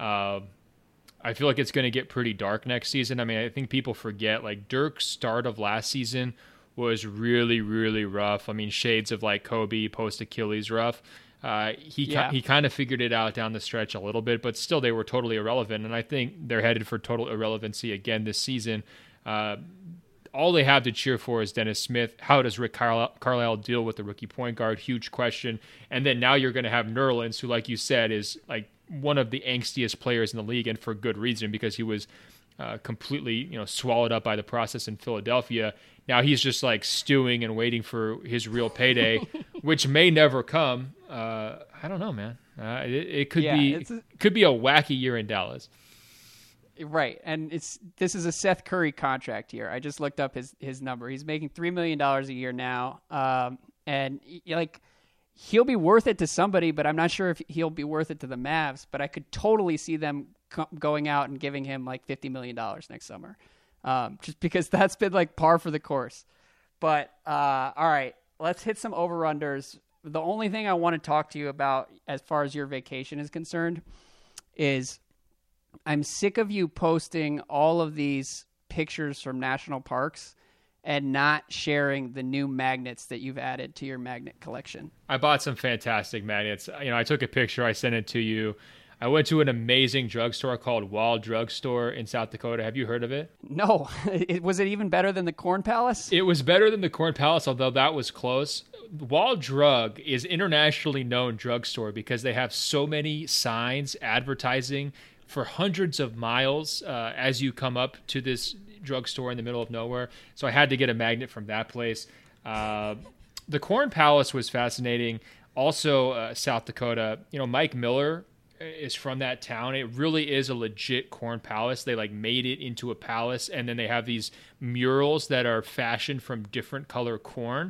I feel like it's going to get pretty dark next season. I mean, I think people forget Dirk's start of last season was really, really rough. I mean, shades of Kobe post Achilles rough. He kind of figured it out down the stretch a little bit, but still they were totally irrelevant. And I think they're headed for total irrelevancy again this season. All they have to cheer for is Dennis Smith. How does Rick Carlisle deal with the rookie point guard? Huge question. And then now you're going to have Nerlens, who, like you said, is one of the angstiest players in the league, and for good reason, because he was completely swallowed up by the process in Philadelphia. Now he's just stewing and waiting for his real payday, which may never come. I don't know, man. It could be a wacky year in Dallas. Right. And this is a Seth Curry contract year. I just looked up his number. He's making $3 million a year now. And he'll be worth it to somebody, but I'm not sure if he'll be worth it to the Mavs, but I could totally see them going out and giving him $50 million next summer. Just because that's been par for the course. But, all right, let's hit some over-unders. The only thing I want to talk to you about as far as your vacation is concerned is I'm sick of you posting all of these pictures from national parks and not sharing the new magnets that you've added to your magnet collection. I bought some fantastic magnets. I took a picture. I sent it to you. I went to an amazing drugstore called Wall Drugstore in South Dakota. Have you heard of it? No. Was it even better than the Corn Palace? It was better than the Corn Palace, although that was close. Wall Drug is internationally known drugstore because they have so many signs advertising for hundreds of miles as you come up to this drugstore in the middle of nowhere. So I had to get a magnet from that place. The Corn Palace was fascinating. Also, South Dakota, Mike Miller is from that town. It really is a legit corn palace. They made it into a palace, and then they have these murals that are fashioned from different color corn.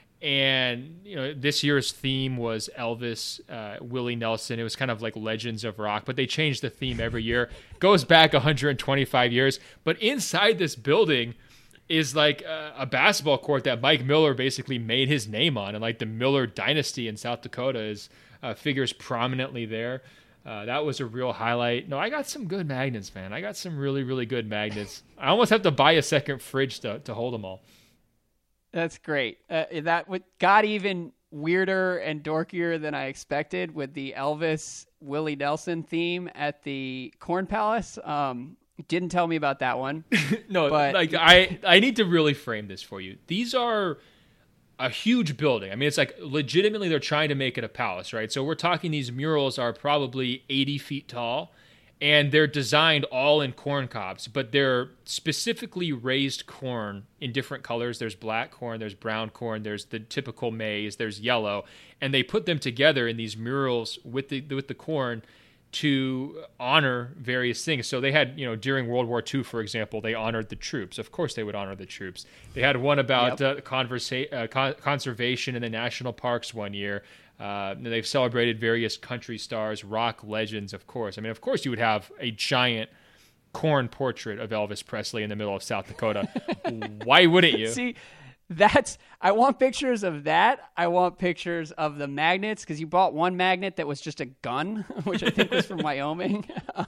And this year's theme was Elvis, Willie Nelson. It was kind of like Legends of Rock, but they change the theme every year. Goes back 125 years. But inside this building is a basketball court that Mike Miller basically made his name on, and the Miller dynasty in South Dakota figures prominently there. That was a real highlight. No, I got some good magnets, man. I got some really, really good magnets. I almost have to buy a second fridge to hold them all. That's great. That got even weirder and dorkier than I expected with the Elvis Willie Nelson theme at the Corn Palace. Didn't tell me about that one. No, but I need to really frame this for you. These are a huge building. I mean, it's like legitimately they're trying to make it a palace, right? So we're talking these murals are probably 80 feet tall, and they're designed all in corn cobs, but they're specifically raised corn in different colors. There's black corn, there's brown corn, there's the typical maize, there's yellow, and they put them together in these murals with the corn to honor various things. So they had, during World War II, for example, they honored the troops. Of course they would honor the troops. They had one about conservation in the national parks one year. They've celebrated various country stars, rock legends, of course. I mean, of course you would have a giant corn portrait of Elvis Presley in the middle of South Dakota. Why wouldn't you? See, I want pictures of that. I want pictures of the magnets, because you bought one magnet that was just a gun, which I think was from Wyoming.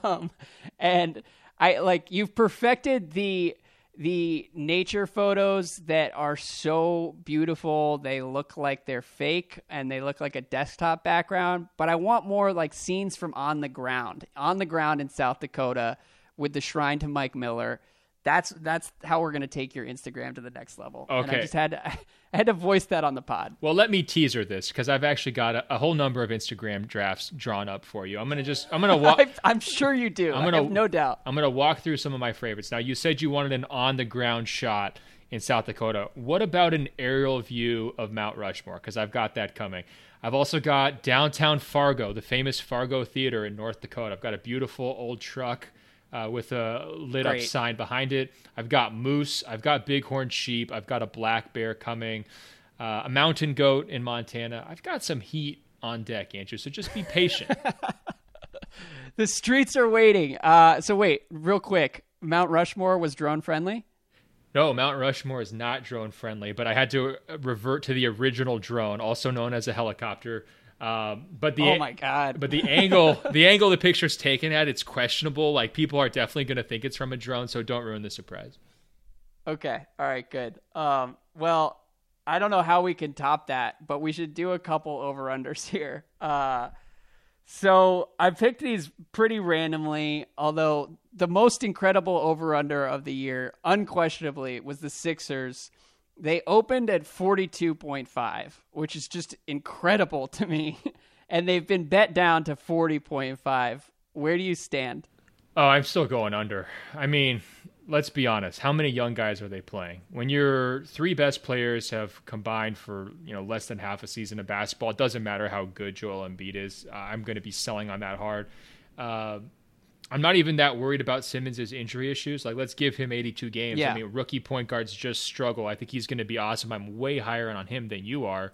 And you've perfected the nature photos that are so beautiful. They look like they're fake and they look like a desktop background, but I want more like scenes from on the ground in South Dakota with the shrine to Mike Miller. That's how we're going to take your Instagram to the next level. Okay. And I had to voice that on the pod. Well, let me teaser this, because I've actually got a whole number of Instagram drafts drawn up for you. I'm going to walk. I'm sure you do. I have no doubt. I'm going to walk through some of my favorites. Now, you said you wanted an on the ground shot in South Dakota. What about an aerial view of Mount Rushmore? Because I've got that coming. I've also got downtown Fargo, the famous Fargo Theater in North Dakota. I've got a beautiful old truck with a lit up sign behind it. I've got moose. I've got bighorn sheep. I've got a black bear coming. A mountain goat in Montana. I've got some heat on deck, Andrew. So just be patient. The streets are waiting. So wait, real quick. Mount Rushmore was drone friendly? No, Mount Rushmore is not drone friendly, but I had to revert to the original drone, also known as a helicopter. Oh my God. But the angle the picture's taken at, it's questionable. Like, people are definitely going to think it's from a drone, so don't ruin the surprise. Okay. All right, good. Well, I don't know how we can top that, but we should do a couple over-unders here. So I picked these pretty randomly, although the most incredible over-under of the year, unquestionably, was the Sixers. They opened at 42.5, which is just incredible to me. And they've been bet down to 40.5. Where do you stand? Oh, I'm still going under. I mean, let's be honest. How many young guys are they playing? When your three best players have combined for, less than half a season of basketball, it doesn't matter how good Joel Embiid is. I'm going to be selling on that hard. I'm not even that worried about Simmons' injury issues. Like, let's give him 82 games. Yeah. I mean, rookie point guards just struggle. I think he's going to be awesome. I'm way higher on him than you are.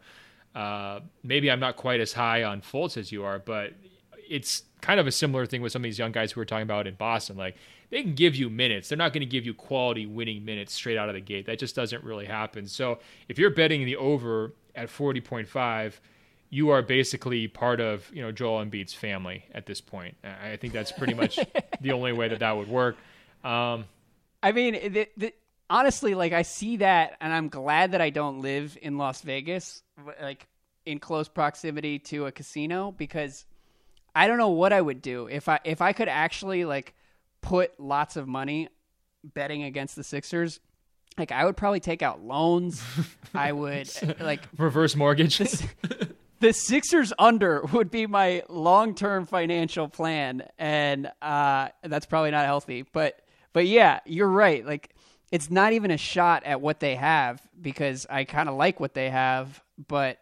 Maybe I'm not quite as high on Fultz as you are, but it's kind of a similar thing with some of these young guys who we're talking about in Boston. Like, they can give you minutes. They're not going to give you quality winning minutes straight out of the gate. That just doesn't really happen. So if you're betting the over at 40.5, you are basically part of, Joel Embiid's family at this point. I think that's pretty much the only way that would work. I mean, honestly, like, I see that, and I'm glad that I don't live in Las Vegas, like, in close proximity to a casino, because I don't know what I would do if I could actually, like, put lots of money betting against the Sixers. Like, I would probably take out loans. I would like reverse mortgage. The Sixers under would be my long-term financial plan, and that's probably not healthy. But yeah, you're right. Like, it's not even a shot at what they have, because I kind of like what they have. But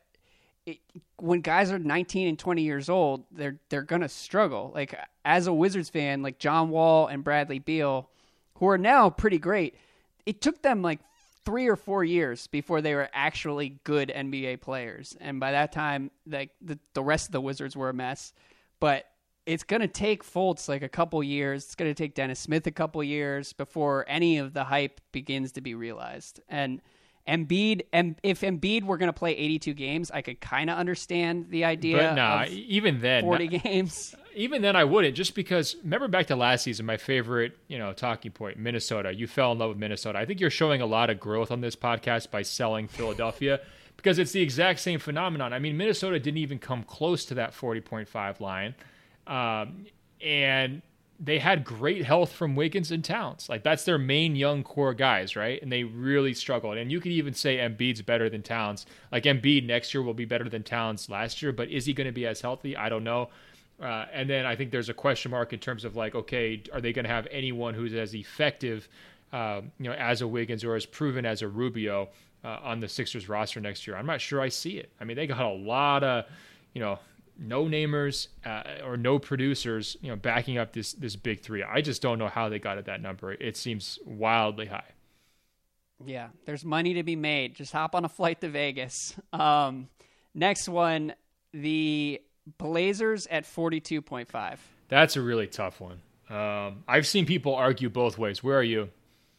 when guys are 19 and 20 years old, they're gonna struggle. Like, as a Wizards fan, like John Wall and Bradley Beal, who are now pretty great, it took them like 3 or 4 years before they were actually good NBA players. And by that time, like, the rest of the Wizards were a mess. But it's going to take Fultz like a couple years. It's going to take Dennis Smith a couple years before any of the hype begins to be realized. And Embiid, and if Embiid were going to play 82 games, I could kind of understand the idea of even then, 40 games. Even then I wouldn't, just because, remember back to last season, my favorite, talking point, Minnesota. You fell in love with Minnesota. I think you're showing a lot of growth on this podcast by selling Philadelphia, because it's the exact same phenomenon. I mean, Minnesota didn't even come close to that 40.5 line. And they had great health from Wiggins and Towns. Like, that's their main young core guys, right? And they really struggled. And you could even say Embiid's better than Towns. Like, Embiid next year will be better than Towns last year, but is he going to be as healthy? I don't know. And then I think there's a question mark in terms of like, okay, are they going to have anyone who's as effective, as a Wiggins or as proven as a Rubio on the Sixers roster next year? I'm not sure I see it. I mean, they got a lot of, no-namers or no producers, backing up this big three. I just don't know how they got at that number. It seems wildly high. Yeah, there's money to be made. Just hop on a flight to Vegas. Next one, the Blazers at 42.5. That's a really tough one. I've seen people argue both ways. Where are you?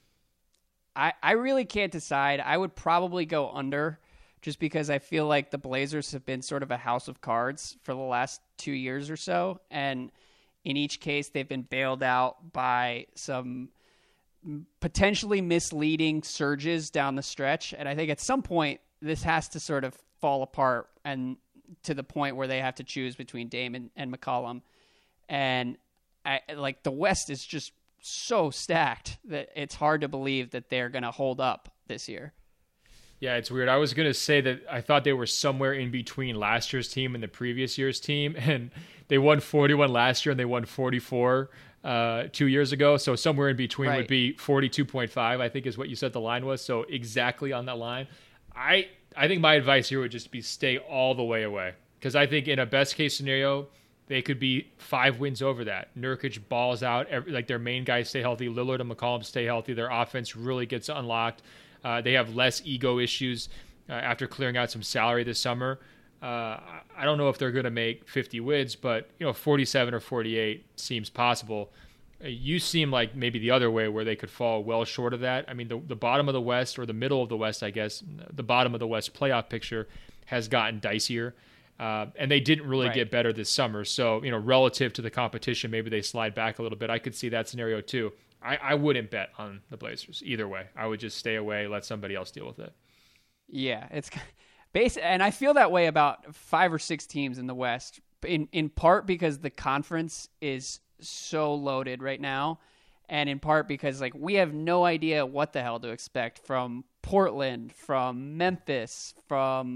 I really can't decide. I would probably go under, just because I feel like the Blazers have been sort of a house of cards for the last 2 years or so. And in each case, they've been bailed out by some potentially misleading surges down the stretch. And I think at some point, this has to sort of fall apart, and to the point where they have to choose between Dame and McCollum. And the West is just so stacked that it's hard to believe that they're going to hold up this year. Yeah, it's weird. I was going to say that I thought they were somewhere in between last year's team and the previous year's team, and they won 41 last year and they won 44 2 years ago. So somewhere in between would be 42.5, I think is what you said the line was. So exactly on that line. I think my advice here would just be stay all the way away, because I think in a best case scenario, they could be 5 wins over that. Nurkic balls out, their main guys stay healthy. Lillard and McCollum stay healthy. Their offense really gets unlocked. They have less ego issues after clearing out some salary this summer. I don't know if they're going to make 50 wins, but 47 or 48 seems possible. You seem like maybe the other way, where they could fall well short of that. I mean, the bottom of the West, or the middle of the West, I guess, the bottom of the West playoff picture has gotten dicier. And they didn't really get better this summer. So, relative to the competition, maybe they slide back a little bit. I could see that scenario too. I wouldn't bet on the Blazers either way. I would just stay away, let somebody else deal with it. Yeah, it's basic, and I feel that way about 5 or 6 teams in the West, in part because the conference is so loaded right now, and in part because we have no idea what the hell to expect from Portland, from Memphis, from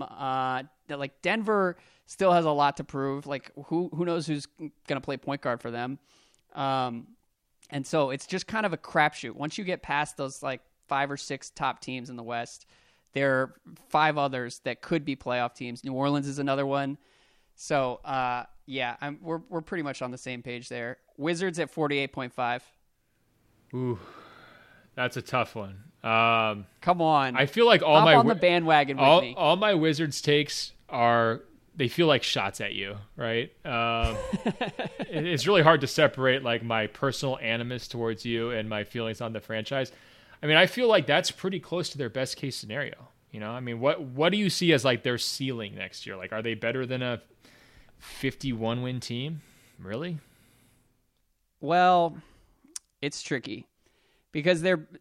Denver still has a lot to prove. Who knows who's going to play point guard for them? And so it's just kind of a crapshoot. Once you get past those 5 or 6 top teams in the West, there are 5 others that could be playoff teams. New Orleans is another one. So we're pretty much on the same page there. Wizards at 48.5. Ooh, that's a tough one. Come on, I feel like hop on the bandwagon with me. All my Wizards takes they feel like shots at you, right? It's really hard to separate my personal animus towards you and my feelings on the franchise. I mean, I feel like that's pretty close to their best case scenario. I mean, what do you see as their ceiling next year? Are they better than a 51 win team? Really? Well, it's tricky because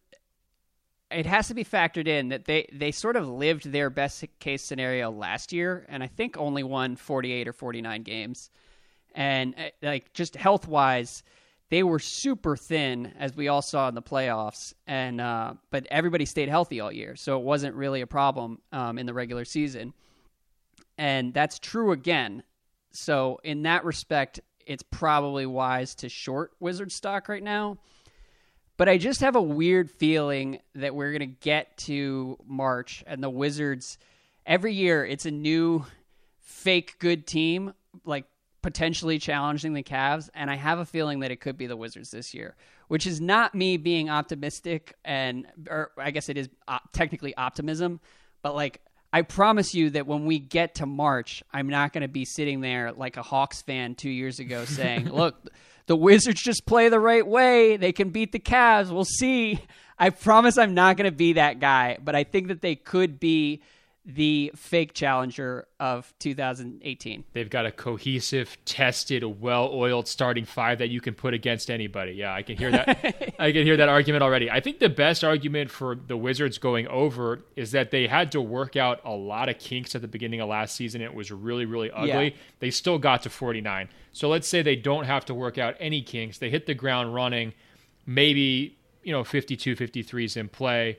it has to be factored in that they sort of lived their best case scenario last year, and I think only won 48 or 49 games. And just health wise, they were super thin, as we all saw in the playoffs, and but everybody stayed healthy all year, so it wasn't really a problem in the regular season. And that's true again. So in that respect, it's probably wise to short Wizards stock right now. But I just have a weird feeling that we're going to get to March, and the Wizards, every year, it's a new fake good team, potentially challenging the Cavs, and I have a feeling that it could be the Wizards this year, which is not me being optimistic, or I guess it is technically optimism, but I promise you that when we get to March, I'm not going to be sitting there like a Hawks fan 2 years ago saying, look, the Wizards just play the right way. They can beat the Cavs. We'll see. I promise I'm not going to be that guy, but I think that they could be the fake challenger of 2018. They've got a cohesive, tested, well-oiled starting five that you can put against anybody. Yeah, I can hear that. I can hear that argument already. I think the best argument for the Wizards going over is that they had to work out a lot of kinks at the beginning of last season. It was really, really ugly. Yeah. They still got to 49. So let's say they don't have to work out any kinks. They hit the ground running, maybe 52, 53s in play.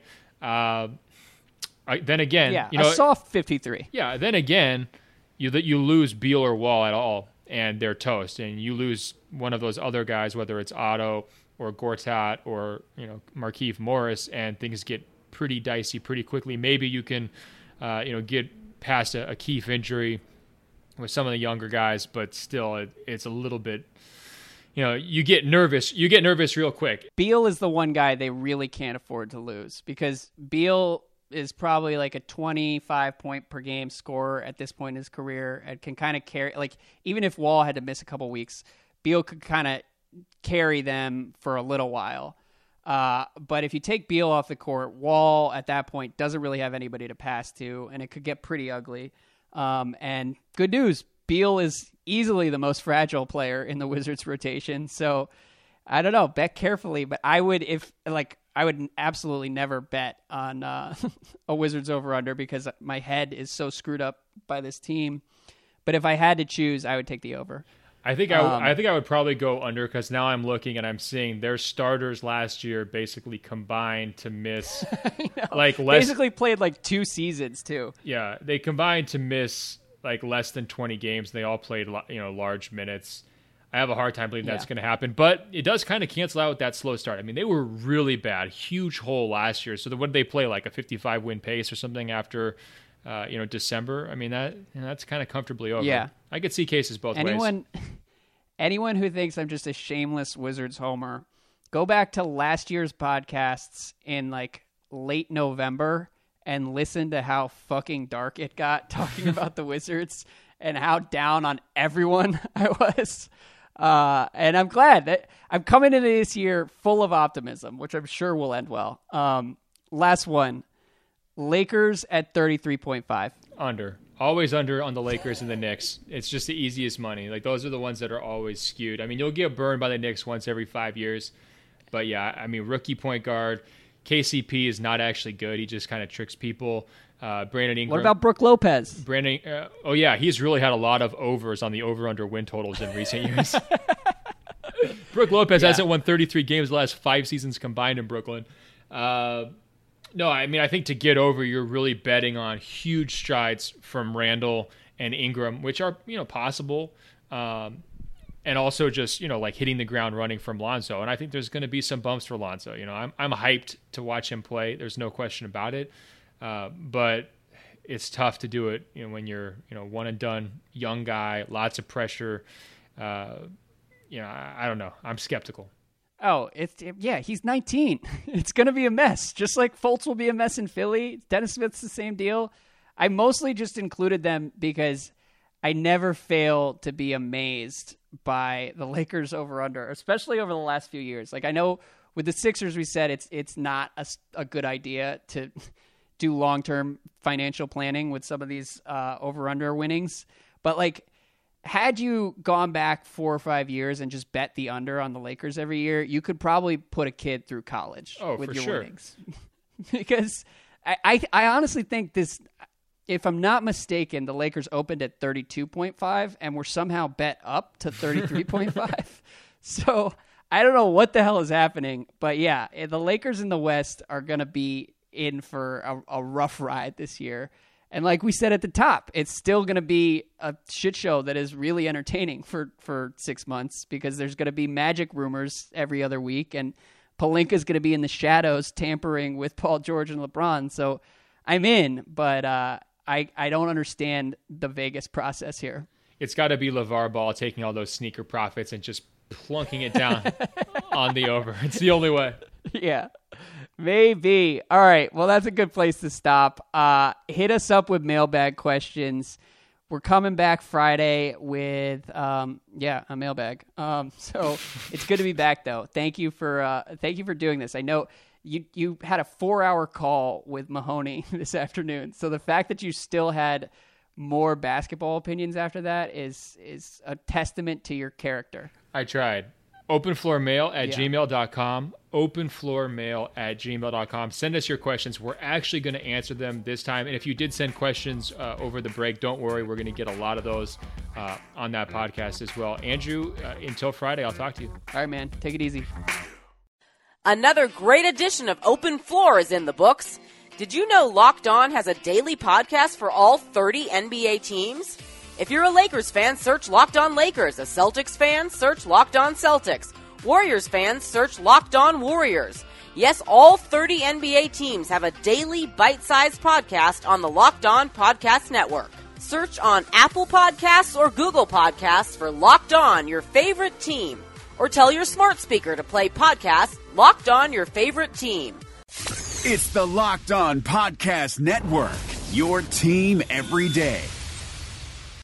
Then again, a soft 53. Yeah, then again, you lose Beal or Wall at all, and they're toast. And you lose one of those other guys, whether it's Otto or Gortat or Markieff Morris, and things get pretty dicey pretty quickly. Maybe you can get past a Keefe injury with some of the younger guys, but still, it's a little bit. You get nervous. You get nervous real quick. Beal is the one guy they really can't afford to lose because Beal is probably like a 25 point per game scorer at this point in his career and can kind of carry, like, even if Wall had to miss a couple weeks, Beal could kind of carry them for a little while. But if you take Beal off the court, Wall at that point doesn't really have anybody to pass to, and it could get pretty ugly. And good news, Beal is easily the most fragile player in the Wizards rotation. So I don't know, bet carefully, but I would absolutely never bet on a Wizards over-under because my head is so screwed up by this team. But if I had to choose, I would take the over. I think I would probably go under because now I'm looking and I'm seeing their starters last year basically combined to miss basically played like 2 seasons too. Yeah, they combined to miss like less than 20 games. They all played large minutes. I have a hard time believing that's going to happen, but it does kind of cancel out with that slow start. I mean, they were really bad, huge hole last year. So what did they play, like a 55 win pace or something after, December? I mean, that's kind of comfortably over. Yeah, I could see cases both ways. Anyone who thinks I'm just a shameless Wizards homer, go back to last year's podcasts in like late November and listen to how fucking dark it got talking about the Wizards and how down on everyone I was. And I'm glad that I'm coming into this year full of optimism, which I'm sure will end well. Last one, Lakers at 33.5. Under. Always under on the Lakers and the Knicks. It's just the easiest money. Like, those are the ones that are always skewed. I mean, you'll get burned by the Knicks once every 5 years. But yeah, I mean, rookie point guard. KCP is not actually good. He just kind of tricks people. Brandon Ingram. What about Brook Lopez? He's really had a lot of overs on the over-under win totals in recent years. Brook Lopez hasn't won 33 games the last 5 seasons combined in Brooklyn. No, I mean, I think to get over, you're really betting on huge strides from Randall and Ingram, which are, possible. And also just, like hitting the ground running from Lonzo. And I think there's going to be some bumps for Lonzo. I'm hyped to watch him play. There's no question about it. But it's tough to do it, when you're, one and done, young guy, lots of pressure. I don't know. I'm skeptical. Oh, he's 19. It's going to be a mess. Just like Fultz will be a mess in Philly. Dennis Smith's the same deal. I mostly just included them because I never fail to be amazed by the Lakers over-under, especially over the last few years. Like, I know with the Sixers, we said it's not a good idea to do long-term financial planning with some of these over-under winnings. But, like, had you gone back 4 or 5 years and just bet the under on the Lakers every year, you could probably put a kid through college with your winnings. Because I honestly think this, if I'm not mistaken, the Lakers opened at 32.5 and were somehow bet up to 33.5. So I don't know what the hell is happening. But yeah, the Lakers in the West are going to be in for a rough ride this year. And like we said at the top, it's still going to be a shit show that is really entertaining for 6 months because there's going to be Magic rumors every other week, and Pelinka's going to be in the shadows tampering with Paul George and LeBron. So I'm in, but I don't understand the Vegas process here. It's got to be LeVar Ball taking all those sneaker profits and just plunking it down on the over. It's the only way. Yeah. Maybe. All right. Well, that's a good place to stop. Hit us up with mailbag questions. We're coming back Friday with, a mailbag. So it's good to be back though. Thank you for doing this. I know You had a 4-hour call with Mahoney this afternoon. So the fact that you still had more basketball opinions after that is a testament to your character. I tried. Openfloormail@gmail.com. Openfloormail@gmail.com. Send us your questions. We're actually going to answer them this time. And if you did send questions over the break, don't worry. We're going to get a lot of those on that podcast as well. Andrew, until Friday, I'll talk to you. All right, man. Take it easy. Another great edition of Open Floor is in the books. Did you know Locked On has a daily podcast for all 30 NBA teams? If you're a Lakers fan, search Locked On Lakers. A Celtics fan, search Locked On Celtics. Warriors fans, search Locked On Warriors. Yes, all 30 NBA teams have a daily bite-sized podcast on the Locked On Podcast Network. Search on Apple Podcasts or Google Podcasts for Locked On, your favorite team. Or tell your smart speaker to play podcast Locked On, your favorite team. It's the Locked On Podcast Network, your team every day.